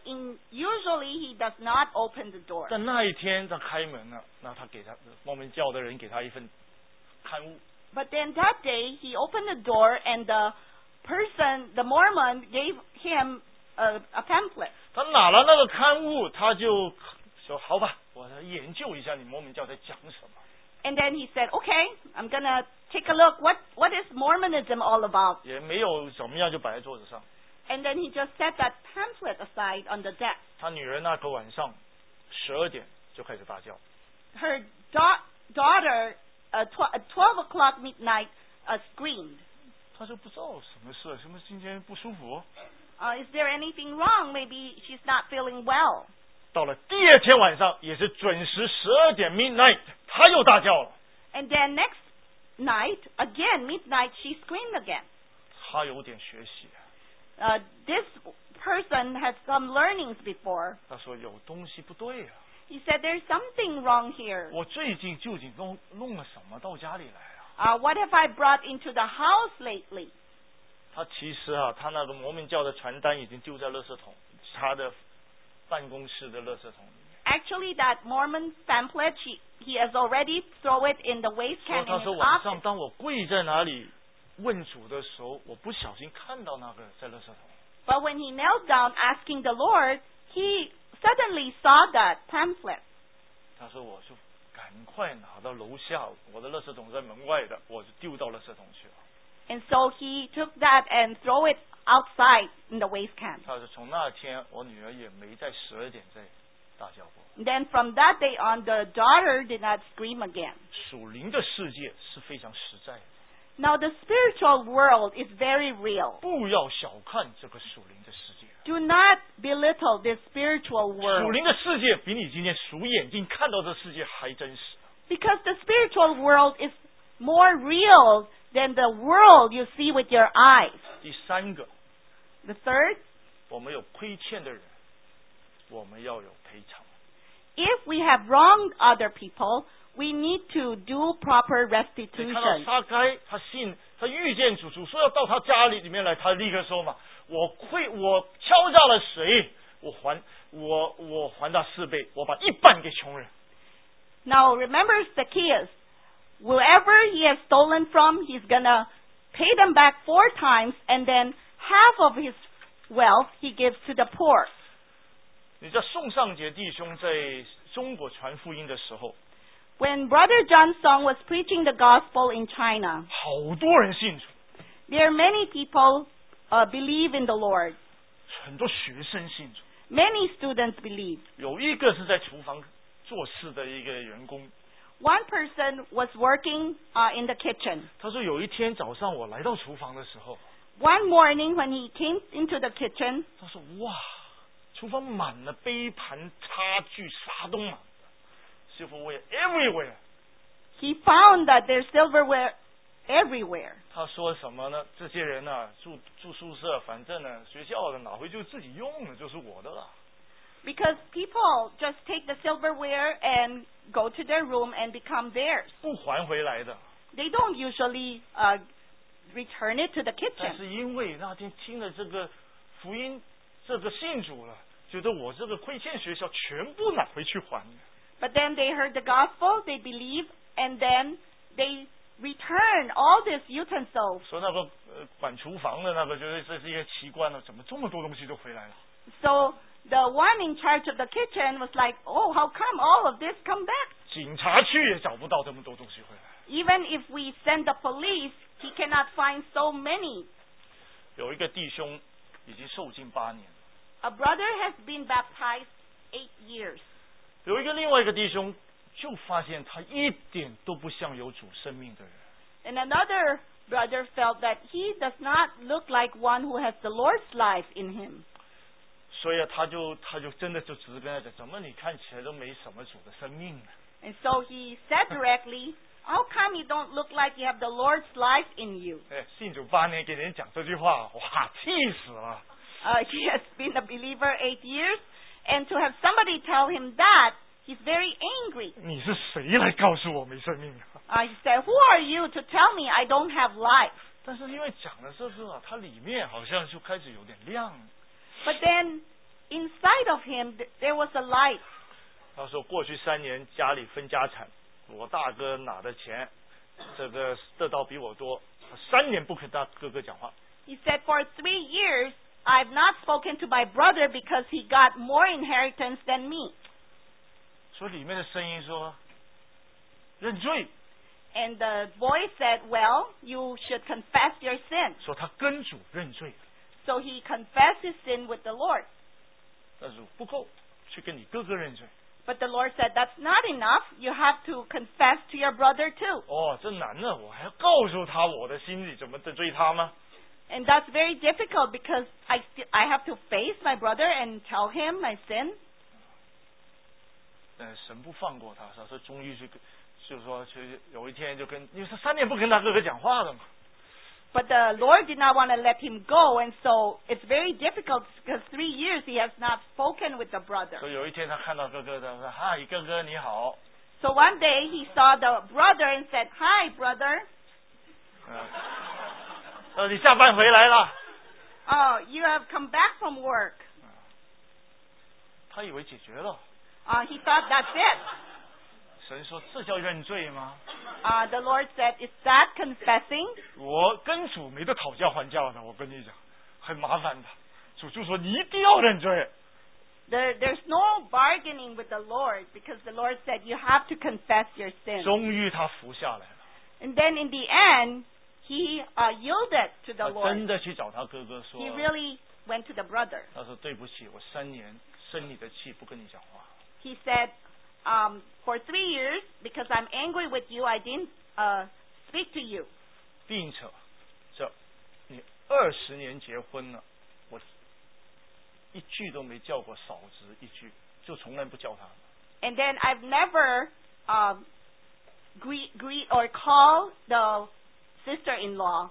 Usually he does not open the door. 但那一天他开门了，那他给他我们教的人给他一份刊物。 But then that day he opened the door and the Mormon gave him a pamphlet. 他拿了那个刊物，他就说好吧，我来研究一下你摩门教在讲什么。 And then he said, okay, I'm gonna take a look. What is Mormonism all about? 也没有怎么样，就摆在桌子上。 And then he just set that pamphlet aside on the desk. 他女儿那个晚上12点就开始大叫。 Her daughter, at 12 o'clock midnight, screamed. 他说不知道什么事，什么今天不舒服。 Is there anything wrong? Maybe she's not feeling well. 到了第二天晚上，也是准时12点 midnight， 他又大叫了。 And then next night, again midnight, she screamed again. 他有点学习。 This person had some learnings before. 他说有东西不对啊。 He said, there's something wrong here. 我最近究竟弄了什么到家里来啊？ What have I brought into the house lately? 他其实他那个摩门教的传单已经丢在垃圾桶，他的办公室的垃圾桶里面。 Actually, that Mormon pamphlet, he has already thrown it in the waste can in 他 his 说晚上 office. 当我跪在哪里问主的时候，我不小心看到那个在垃圾桶。 But when he knelt down asking the Lord, he suddenly saw that pamphlet. 他说我就赶快拿到楼下，我的垃圾桶在门外的，我就丢到垃圾桶去了。 And so he took that and threw it outside in the waste can. 他说从那天我女儿也没在12点再大叫过。 Then from that day on, the daughter did not scream again. 属灵的世界是非常实在的。 Now the spiritual world is very real. 不要小看这个属灵的世界。 Do not belittle this spiritual 属 world. 灵的世界比你今天属眼睛看到的世界还真实。 Because the spiritual world is more real than the world you see with your eyes. 第三个， The third, 我们有亏欠的人，我们要有赔偿。 if we have wronged other people, we need to do proper 你看到 restitution. 撒该，他遇见主说要到他家里面来，他立刻说嘛，我敲诈了谁， 我还他4倍，我把1半给穷人。 Now remember Zacchaeus. Whoever he has stolen from, he's gonna pay them back 4 times, and then half of his wealth he gives to the poor. 你知道宋尚杰弟兄在中国传福音的时候， When Brother John Song was preaching the gospel in China, 好多人信主， there are many people believe in the Lord. 很多学生信主。 Many students believe. 有一个是在厨房做事的一个员工， One person was working in the kitchen. 他说有一天早上我来到厨房的时候， One morning when he came into the kitchen, 他说哇，厨房满了杯盘叉具，啥都满了 ，silverware everywhere。 he found that there's silverware everywhere. 他说什么呢？这些人呢、住宿舍，反正呢学校的拿回就自己用了，就是我的了。 Because people just take the silverware and go to their room and become theirs. 不还回来的。 They don't usually return it to the 但 kitchen. 是因为那天听了这个福音，这个信主了，觉得我这个亏欠学校全部拿回去还。 But then they heard the gospel, they believe, and then they return all these utensils. 说那个管厨房的那个，觉得这是一个奇观了，怎么这么多东西都回来了？ So the one in charge of the kitchen was like, oh, how come all of this come back? 警察去也找不到这么多东西回来。 Even if we send the police, he cannot find so many. 有一个弟兄已经受浸8年， A brother has been baptized 8 years. 有另外一个弟兄就发现他一点都不像有主生命的人。 And another brother felt that he does not look like one who has the Lord's life in him. 所以他就真的就只是跟他讲，怎么你看起来都没什么主的生命呢？ And so he said directly, how come you don't look like you have the Lord's life in you? 信主8年给人讲这句话，哇，气死了！ He has been a believer 8 years, and to have somebody tell him that, he's very angry. 你是谁来告诉我没生命啊？ He said, who are you to tell me I don't have life? 但是因为讲了这个啊，他里面好像就开始有点亮。 But then, inside of him, there was a light. 他说过去3年家里分家产，我大哥拿的钱，这个得到比我多，3年不跟他哥哥讲话。 He said, for 3 years, I've not spoken to my brother because he got more inheritance than me. 所以里面的声音说认罪， And the voice said, well, you should confess your sin. 说他跟主认罪， So he confessed his sin with the Lord. 但是不够，去跟你哥哥认罪。 But the Lord said, that's not enough. You have to confess to your brother too. 哦，这难呢，我还要告诉他我的心里怎么得罪他吗？ And that's very difficult because I have to face my brother and tell him my sin. 神不放过他，说终于就说有一天就跟，因为他3年不跟他哥哥讲话了嘛。 But the Lord did not want to let him go, and so it's very difficult because 3 years he has not spoken with the brother. 所以有一天他看到哥哥，他说：“嗨，哥哥你好。” So one day he saw the brother and said, "Hi, brother. 你下班回来了。 Oh, you have come back from work." 他以为解决了。 He thought that's it. 神说：“这叫认罪吗？” The Lord said, "Is that confessing?" 我跟主没得讨价还价的，我跟你讲，很麻烦的。主就说：“你一定要认罪。” There's no bargaining with the Lord because the Lord said you have to confess your sin. 终于他服下来了。 And then in the end, he yielded to the 他 Lord. 真的去找他哥哥说 He really went to the brother. 他说对不起，我3年生你的气，不跟你讲话。 He said, for 3 years, because I'm angry with you, I didn't speak to you. 并且这你20年结婚了，我一句都没叫过嫂子一句，就从来不叫她。 And then I've never greet or call the sister-in-law.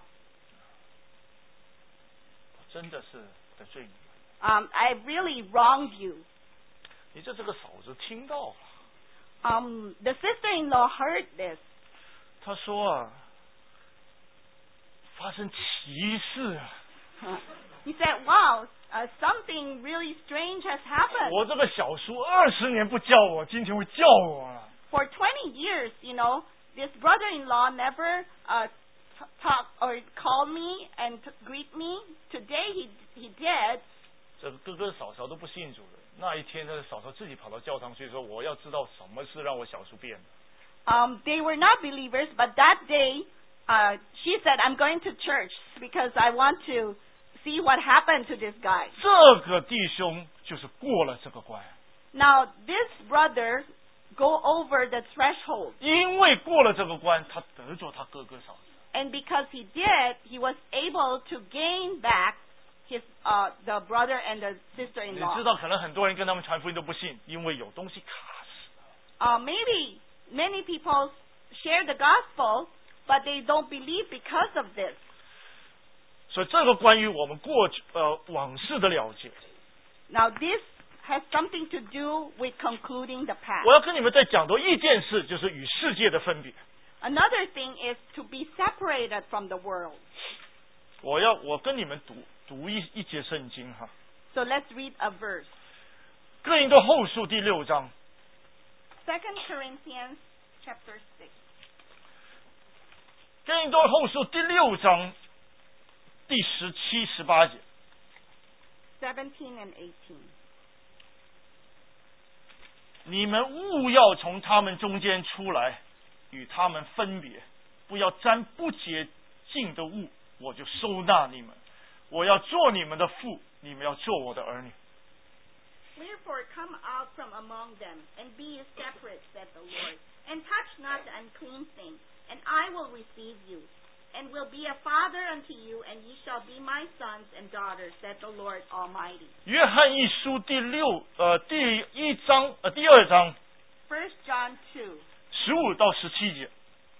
我真的是得罪你。 I really wronged you. 你这个嫂子听到了， The sister-in-law heard this. 她说啊，发生奇事啊。 He said, wow, something really strange has happened. 我这个小叔20年不叫我，今天会叫我了。 For 20 years, this brother-in-law never talk or called me and greet me. Today he did. 这个哥哥嫂嫂都不信主的，那一天，这嫂嫂自己跑到教堂去说：“我要知道什么事让我小叔变的。” They were not believers, but that day, she said, "I'm going to church because I want to see what happened to this guy." 这个弟兄就是过了这个关。 Now this brother go over the threshold. 因为过了这个关，他得着他哥哥嫂子。 And because he did, he was able to gain back his the brother and the sister-in-law. 你知道，可能很多人跟他们传福音都不信，因为有东西卡死。 Maybe many people share the gospel, but they don't believe because of this. 所以这个关于我们往事的了解。 Now this has something to do with concluding the past. 我要跟你们再讲多一件事，就是与世界的分别。 Another thing is to be separated from the world. 我跟你们读一节圣经哈。 So let's read a verse. 哥林多后书第6章。 2 Corinthians chapter 6. 哥林多后书第6章第17、18节。 17 and 18. 你们务要从他们中间出来，与他们分别，不要沾不洁净的物，我就收纳你们。我要做你们的父，你们要做我的儿女。 Wherefore come out from among them, and be ye separate, said the Lord, and touch not the unclean thing, and I will receive you, and will be a father unto you, and ye shall be my sons and daughters, said the Lord Almighty. 约翰一书第2章 1 John 2, 15到17节。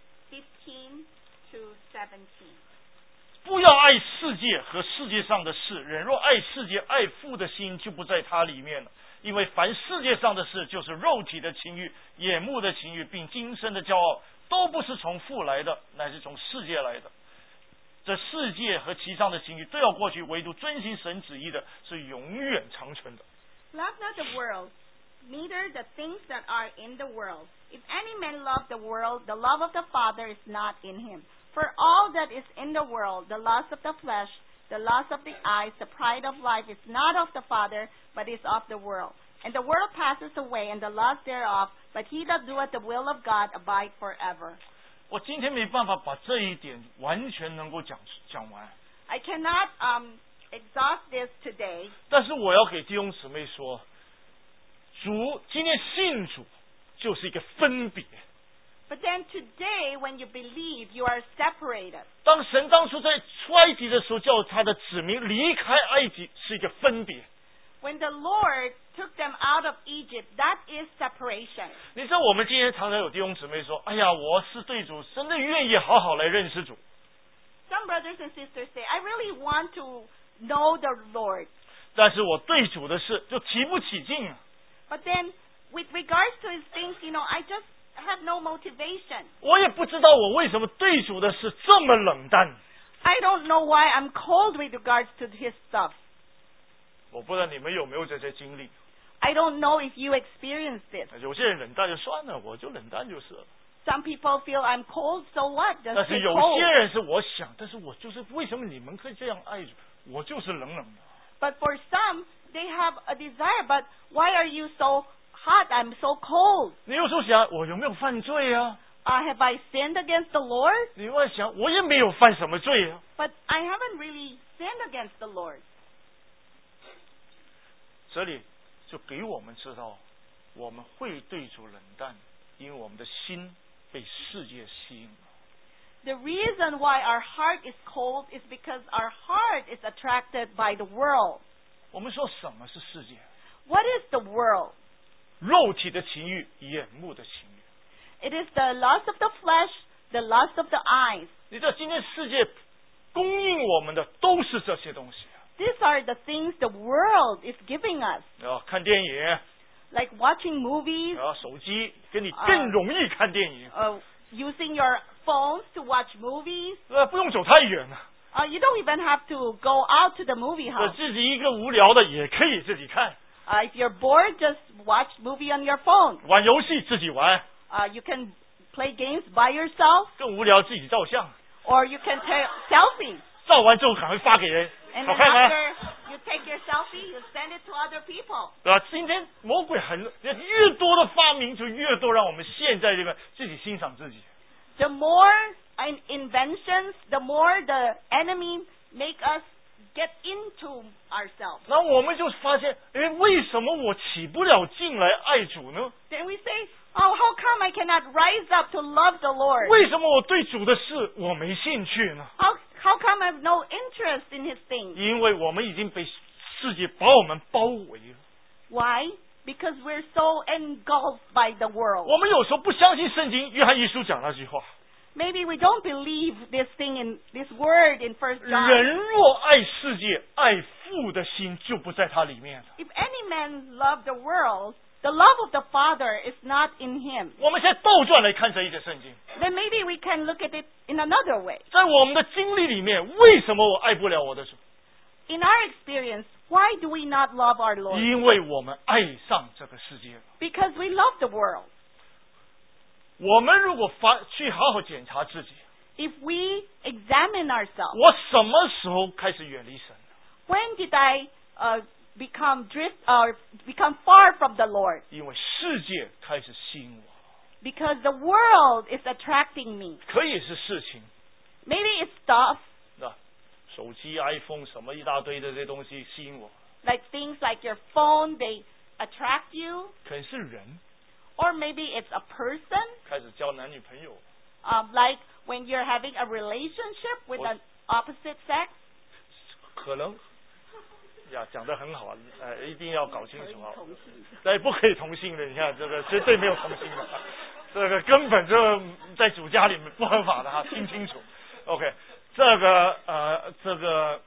15 to 17. 不要爱世界和世界上的事，人若爱世界，爱父的心就不在他里面了。因为凡世界上的事，就是肉体的情欲、眼目的情欲，并今生的骄傲，都不是从父来的，乃是从世界来的。这世界和其上的情欲都要过去，唯独遵行神旨意的是永远长存的。 Love not the world, neither the things that are in the world. If any man love the world, the love of the Father is not in him. For all that is in the world, the lust of the flesh, the lust of the eyes, the pride of life, is not of the Father, but is of the world. And the world passes away, and the lust thereof, but he that doeth the will of God abide forever. 我今天没办法把这一点完全能够讲完。 I cannot exhaust this today. 但是我要给弟兄姊妹说，主今天信主就是一个分别。 But then today, when you believe, you are separated. 当神当初在出埃及的时候，叫他的子民离开埃及，是一个分别。 When the Lord took them out of Egypt, that is separation. 你知道，我们今天常常有弟兄姊妹说：“哎呀，我是对主真的愿意好好来认识主。” Some brothers and sisters say, "I really want to know the Lord." 但是我对主的事就提不起劲啊。 But then, with regards to His things, I just have no motivation. 我也不知道我为什么对主的事这么冷淡。 I don't know why I'm cold with regards to His stuff. 我不知道你们有没有这些经历。 I don't know if you experienced this. 有些人冷淡就算了，我就冷淡就是了。 Some people feel I'm cold, so what? Just 但是 be 有 cold. 些人是我想，但是我就是为什么你们可以这样爱主，我就是冷冷的。 But for some, they have a desire, but why are you so hot? I'm so cold. 你有时候想，我有没有犯罪啊？ Have I sinned against the Lord? 你会想，我也没有犯什么罪啊。 But I haven't really sinned against the Lord. 这里就给我们知道，我们会对主冷淡，因为我们的心被世界吸引了。 The reason why our heart is cold is because our heart is attracted by the world. 我们说什么是世界？ What is the world? 肉体的情欲，眼目的情欲。 It is the lust of the flesh, the lust of the eyes. 你知道，今天世界供应我们的都是这些东西。 These are the things the world is giving us. 看电影， Like watching movies, 手机给你更容易看电影。 using your phones to watch movies. 不用走太远了。 You don't even have to go out to the movie house. 自己一个无聊的也可以自己看。 If you're bored, just watch movie on your phone. 玩游戏自己玩。 You can play games by yourself. 更无聊自己照相。 Or you can take selfie. 照完之后赶快发给人， And 好看吗？ after you take your selfie, you send it to other people. 对吧？今天魔鬼越多的发明，就越多让我们陷在这个自己欣赏自己。 The more inventions, the more the enemy make us get into ourselves. 那我们就发现，为什么我起不了劲来爱主呢？ Then we say, how come I cannot rise up to love the Lord? 为什么我对主的事我没兴趣呢？ How come I have no interest in His things? 因为我们已经被世界把我们包围了。 Why? Because we're so engulfed by the world. 我们有时候不相信圣经，约翰一书讲那句话。 Maybe we don't believe this thing in this word in 1 John. 人若爱世界，爱父的心就不在他里面了。 If any man love the world, the love of the Father is not in him. 我们现在倒转来看这一节圣经。 Then maybe we can look at it in another way. 在我们的经历里面，为什么我爱不了我的主？ In our experience, why do we not love our Lord? 因为我们爱上这个世界了。 Because we love the world. 我们如果去好好检查自己， If we examine ourselves, 我什么时候开始远离神？ when did I become far from the Lord? 因为世界开始吸引我， Because the world is attracting me. 可以是事情， Maybe it's stuff, 那手机、iPhone 什么一大堆的这些东西吸引我， like things like your phone, they attract you. 可能是人， Or maybe it's a person, 开始交男女朋友， like when you're having a relationship with an opposite sex. 可能呀，讲得很好啊，一定要搞清楚啊，不可以同性的，你看这个绝对没有同性的，这个根本就在主家里面不合法的哈，听清楚。OK， 这个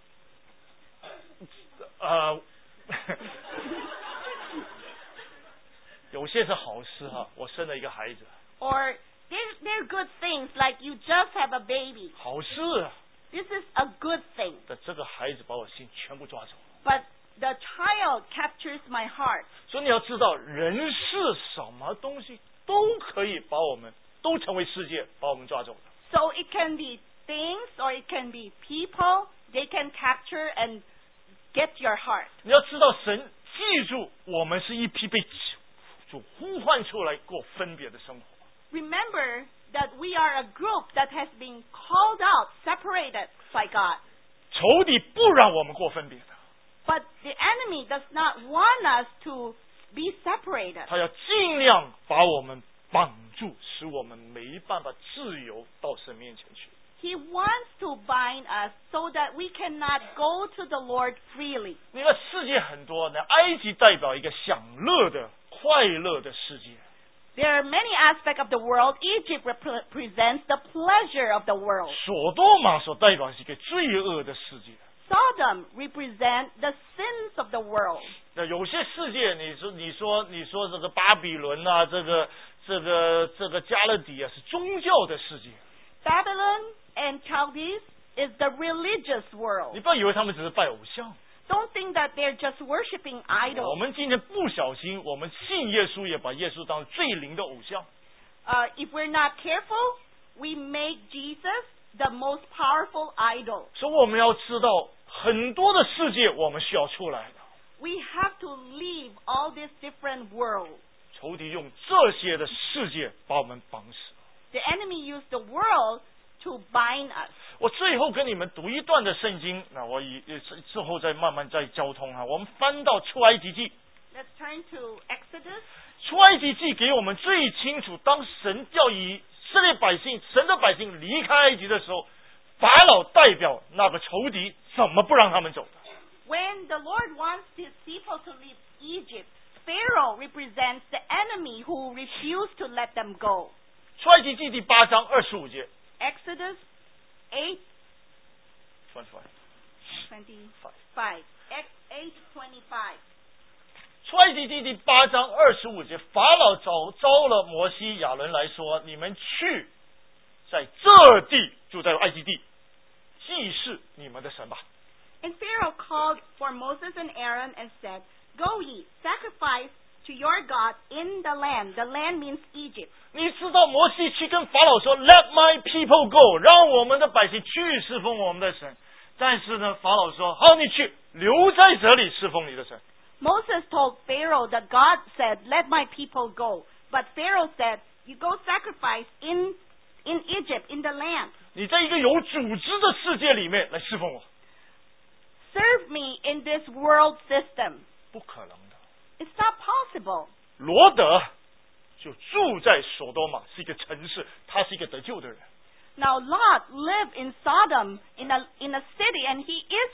有些是好事哈，我生了一个孩子。 Or they're good things, like you just have a baby. 好事啊。 This is a good thing. 但这个孩子把我心全部抓走。 But the child captures my heart. 所以你要知道，人是什么东西都可以把我们都成为世界把我们抓走的。 So it can be things or it can be people. They can capture and get your heart. 你要知道，神记住我们是一批被主呼唤出来过分别的生活。 Remember that we are a group that has been called out, separated by God. 仇敌不让我们过分别的。 But the enemy does not want us to be separated. 他要尽量把我们绑住，使我们没办法自由到神面前去。 He wants to bind us so that we cannot go to the Lord freely. 那个世界很多呢，埃及代表一个享乐的、快乐的世界。 There are many aspects of the world. Egypt represents the pleasure of the world. 所多玛所代表是一个罪恶的世界。 Sodom represents the sins of the world. 那有些世界，你说这个巴比伦啊，这个加勒底啊，是宗教的世界。 Babylon and Chaldees is the religious world. 你不要以为他们只是拜偶像。 Don't think that they're just worshiping 我 idols. 们今天不小心，我们信耶稣，也把耶稣当最灵的偶像。 If we're not careful, we make Jesus the most powerful idol. 所以我们要知道，很多的世界我们需要出来的。 We have to leave all these different worlds. 仇敌用这些的世界把我们绑死。 The enemy used the world to bind us. 我最后跟你们读一段的圣经，那我之后再慢慢再交通我们翻到出埃及记。 Let's turn to Exodus. 出埃及记给我们最清楚，当神叫以色列百姓、神的百姓离开埃及的时候，法老代表那个仇敌，怎么不让他们走的？ When the Lord wants his people to leave Egypt, Pharaoh represents the enemy who refused to let them go. 出埃及记第8章25节。 Exodus 8:25. 8:25. 出埃及记第8章25节，法老招了摩西、亚伦来说：“你们去，在这地，就在埃及地， 既是你们的神吧。 And Pharaoh called for Moses and Aaron and said, Go ye, sacrifice to your God in the land. The land means Egypt. 你知道摩西去跟法老说 Let my people go， 让我们的百姓去侍奉我们的神。但是呢，法老说好，你去，留在这里侍奉你的神。 Moses told Pharaoh that God said, Let my people go. But Pharaoh said, You go sacrifice in Egypt, in the land. 你在一个有组织的世界里面来侍奉我， Serve me in this world system. 不可能的。 It's not possible. 罗德就住在索多玛，是一个城市，他是一个得救的人。 Now Lot lived in Sodom, in a city, and he is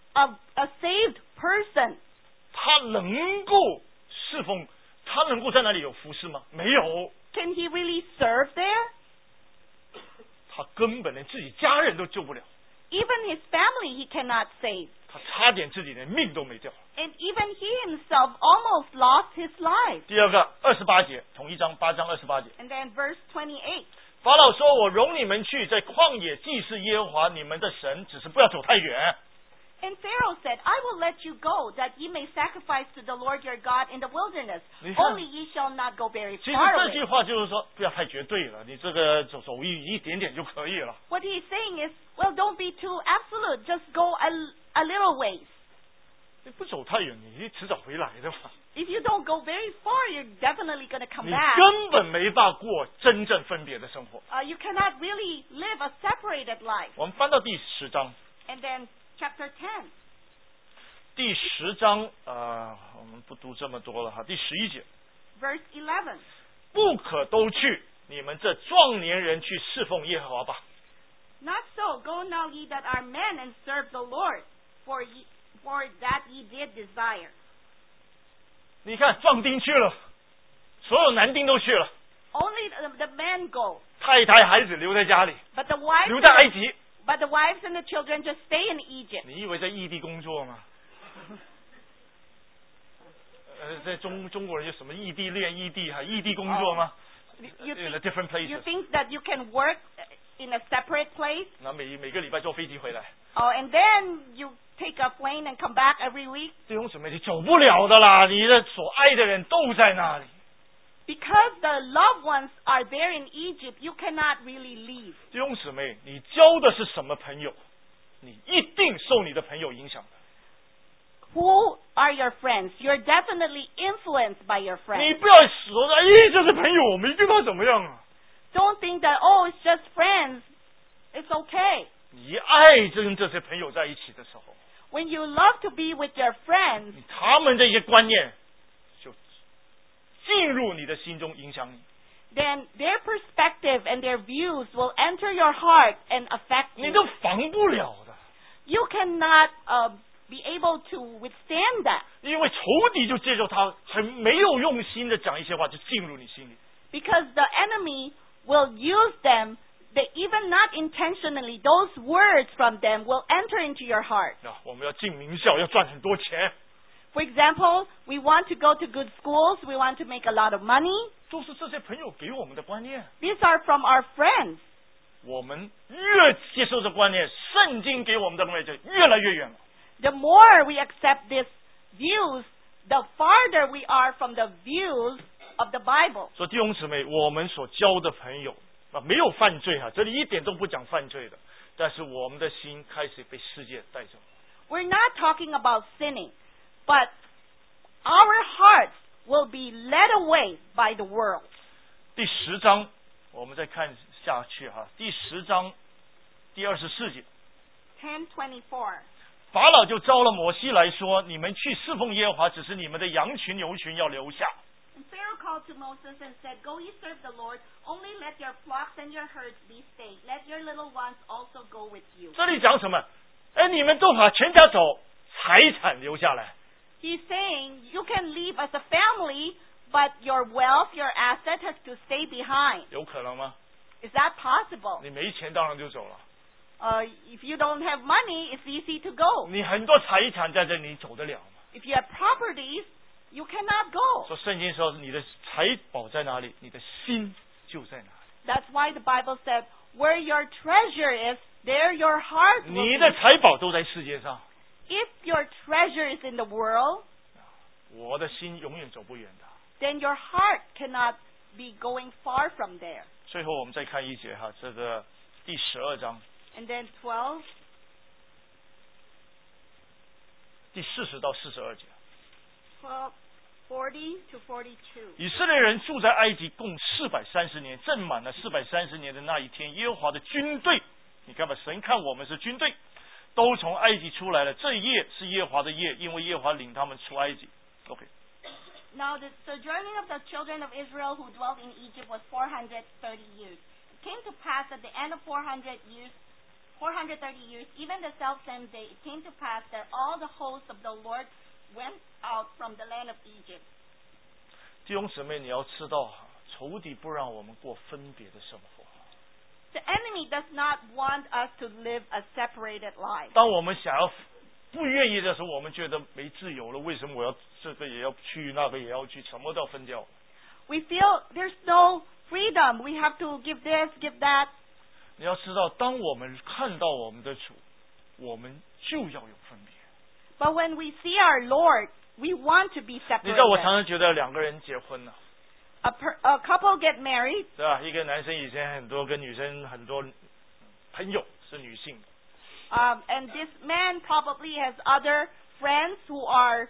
a saved person. 他能够侍奉，他能够在那里有服侍吗？没有， Can he really serve there? 他根本连自己家人都救不了， Even his family he cannot save. 他差点自己连命都没掉。 And even he himself almost lost his life. 第二个28节，同一章8章28节， And then verse 28. 法老说：“我容你们去，在旷野祭祀耶和华你们的神，只是不要走太远。” And Pharaoh said, I will let you go, that ye may sacrifice to the Lord your God in the wilderness. 你看， Only ye shall not go very 其实 far 这 away. 句话就是说，不要太绝对了，你这个走一点点就可以了。 What he's saying is, well, don't be too absolute. Just go a little ways. 你不走太远，你迟早回来的嘛。 If you don't go very far, you're definitely going to come 你 back. 根本没法过真正分别的生活。 You cannot really live a separated life. 我们翻到第10章， And then chapter 10, 第10章我们不读这么多了哈。第11节， verse 11. 不可都去，你们这壮年人去侍奉耶和华吧。 Not so. Go now ye that are men and serve the Lord, for that ye did desire. 你看，壮丁去了，所有男丁都去了， Only the men go, 太太孩子留在家里， but the wives 留在埃及。 but the wives and the children just stay in Egypt. 你以为在异地工作吗？在中国人有什么异地恋、异地工作吗？ You In think, different places. you think that you can work in a separate place? 那每个礼拜坐飞机回来， Oh, and then you take a plane and come back every week? 弟兄姊妹，你走不了的啦！你的所爱的人都在那里。 Because the loved ones are there in Egypt, you cannot really leave. 弟兄姊妹，你交的是什么朋友，你一定受你的朋友影响的。 Who are your friends? You're definitely influenced by your 你 friends. 不要说哎，这是朋友，我没跟他怎么样啊。 Don't think that, oh, it's just friends. It's okay. 你爱跟这些朋友在一起的时候， When you love to be with your friends, 他们这些观念就进入你的心中，影响你。 then their perspective and their views will enter your heart and affect 你 you. 都防不了的， You cannot be able to withstand that 因为仇敌就借着他很没有用心的讲一些话，就进入你心里。 because the enemy will use them. They even not intentionally, those words from them will enter into your heart. 我们要进名校，要赚很多钱， For example, we want to go to good schools. We want to make a lot of money. 都是这些朋友给我们的观念。 These are from our friends. 我们越接受这观念，圣经给我们的观念就越来越远了。 The more we accept these views, the farther we are from the views of the Bible. 所以弟兄姊妹，我们所交的朋友没有犯罪这里一点都不讲犯罪的，但是我们的心开始被世界带走。 We're not talking about sinning, but our hearts will be led away by the world. 第10章，我们再看下去第10章第24节， 10:24. 法老就招了摩西来说：“你们去侍奉耶和华，只是你们的羊群、牛群要留下。” And Pharaoh called to Moses and said, Go ye serve the Lord, only let your flocks and your herds be stayed. Let your little ones also go with you. 这里讲什么？你们都把全家走，财产留下来。 He's saying you can leave as a family, but your wealth, your asset has to stay behind. 有可能吗？ Is that possible? 你没钱当然就走了。 If you don't have money, it's easy to go. 你很多财产在这里，你走得了吗？ If you have properties, you cannot go. 说圣经说你的财宝在哪里，你的心就在哪里。 That's why the Bible said, where your treasure is, there your heart will 你的 be. 财宝都在世界上， If your treasure is in the world, 我的心永远走不远的。 then your heart cannot be going far from there. 最后我们再看一节哈，这个第12章 And then 12, 第40到42节。 40 to 42. 以色列人住在埃及共430年，正满了430年的那一天，耶和华的军队，你看吧，神看我们是军队，都从埃及出来了。这一夜是耶和华的夜，因为耶和华领他们出埃及。OK。 Now the sojourning of the children of Israel who dwelt in Egypt was 430 years. It came to pass at the end of 430 years, even the selfsame day, it came to pass that all the hosts of the Lord went out from the land of Egypt. 弟兄姊妹，你要知道，仇敌不让我们过分别的生活。 The enemy does not want us to live a separated life. 当我们想要不愿意的时候，我们觉得没自由了。为什么我要这个也要去，那个也要去，什么都要分掉？ We feel there's no freedom. We have to give this, give that. 你要知道，当我们看到我们的主，我们就要有分别。 But when we see our Lord, we want to be 你 separated. 知道，我常常觉得两个人结婚了， A couple get married. 对吧？一个男生以前很多跟女生很多朋友是女性的。 And this man probably has other friends who are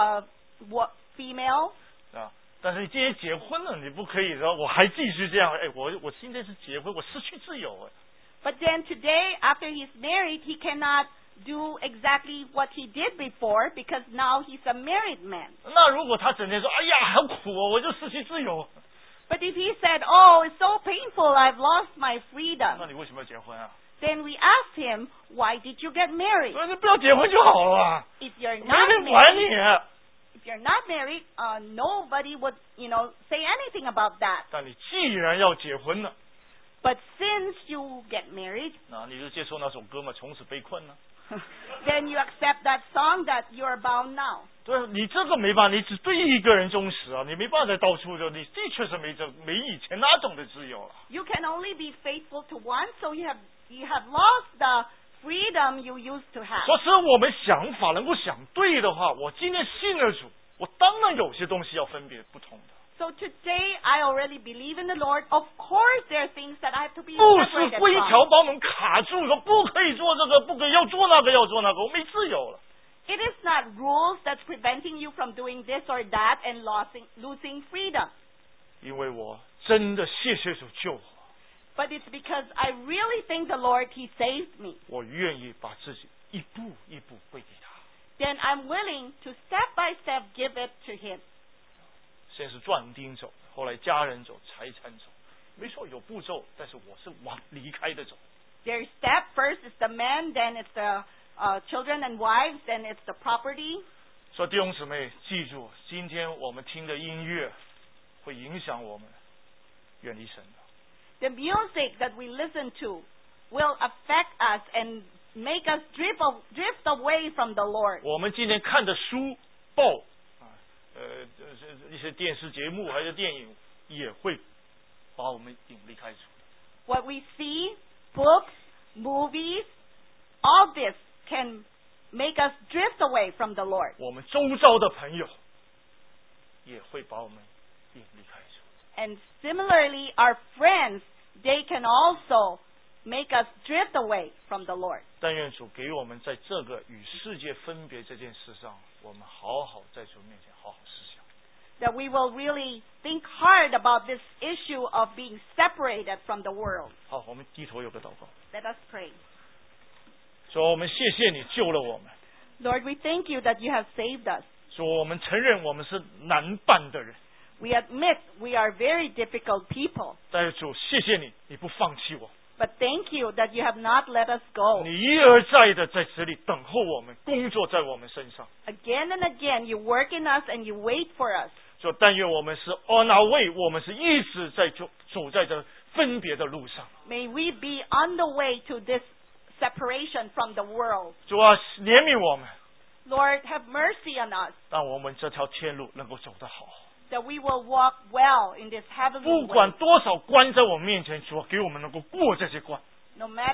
female. 啊！但是今天结婚了，你不可以说我还继续这样。哎，我今天是结婚，我失去自由哎。 But then today, after he's married, he cannot do exactly what he did before because now he's a married man. 那如果他整天说，哎呀，好苦哦，我就失去自由。 But if he said, "Oh, it's so painful, I've lost my 那 freedom," 你为什么要结婚啊？ then we asked him, "Why did you get married? 说你不要结婚就好了嘛， If you're 没 not 人管 married, 你。 if you're not married, nobody would, say anything about that. 但你既然要结婚了， But since you get married, 那你就接受那首歌嘛，从此被困了。 then you accept that song that you're bound now." 对，你这个没办法，你只对一个人忠实啊，你没办法再到处就，你的确是没以前那种的自由了。 You can only be faithful to one, so you have lost the freedom you used to have. 说实话，我们想法能够想对的话，我今天信了主，我当然有些东西要分别不同的。 So today I already believe in the Lord. Of course there are things that I have to be 不是 separated 规 from. 条把我们卡住，说不可以做这个，不可以要做那个，要做那个，我没自由了。 It is not rules that's preventing you from doing this or that and losing freedom. 因为我真的谢谢主救我， But it's because I really thank the Lord He saved me. 我愿意把自己一步一步归给他。 Then I'm willing to step by step give it to Him. 先是壮丁走，后来家人走，财产走，没错有步骤，但是我是往离开的走。 Their step first is the men, then it's the children and wives, then it's the property. 所以弟兄姊妹，记住，今天我们听的音乐会影响我们远离神的。 The music that we listen to will affect us and make us drift away from the Lord. 我们今天看的书、报一些电视节目还有电影，也会把我们引离开主。 What we see, books, movies, all this can make us drift away from the Lord. 我们周遭的朋友也会把我们引离开主。 And similarly, our friends, they can also make us drift away from the Lord. 但愿主给我们在这个与世界分别这件事上，我们好好在主面前好好思想。 That we will really think hard about this issue of being separated from the world. 好，我们低头有个祷告。 Let us pray. 主，我们谢谢你救了我们。 Lord, we thank you that you have saved us. 主，我们承认我们是难办的人。 We admit we are very difficult people. 但是主，谢谢你，你不放弃我， But thank you that you have not let us go. 你一而再的在这里等候我们，工作在我们身上。 Again and again, you work in us and you wait for us. 主，但愿我们是 on our way，我们是一直在走在这分别的路上。 May we be on the way to this separation from the world. 主啊，怜悯我们， Lord, have mercy on us, 让我们这条天路能够走得好。 that we will walk well in this heavenly 不 way. 管多少关在我们面前，主啊，给我们能够过这些关。 No matter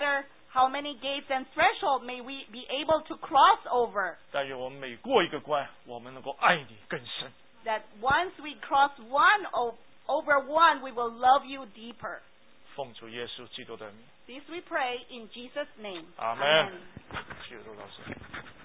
How many gates and thresholds may we be able to cross over? 但愿我们每过一个关，我们能够爱你更深。 That once we cross over one, we will love you deeper. 奉主耶稣基督的名。 This we pray in Jesus' name. 阿门。谢谢周老师。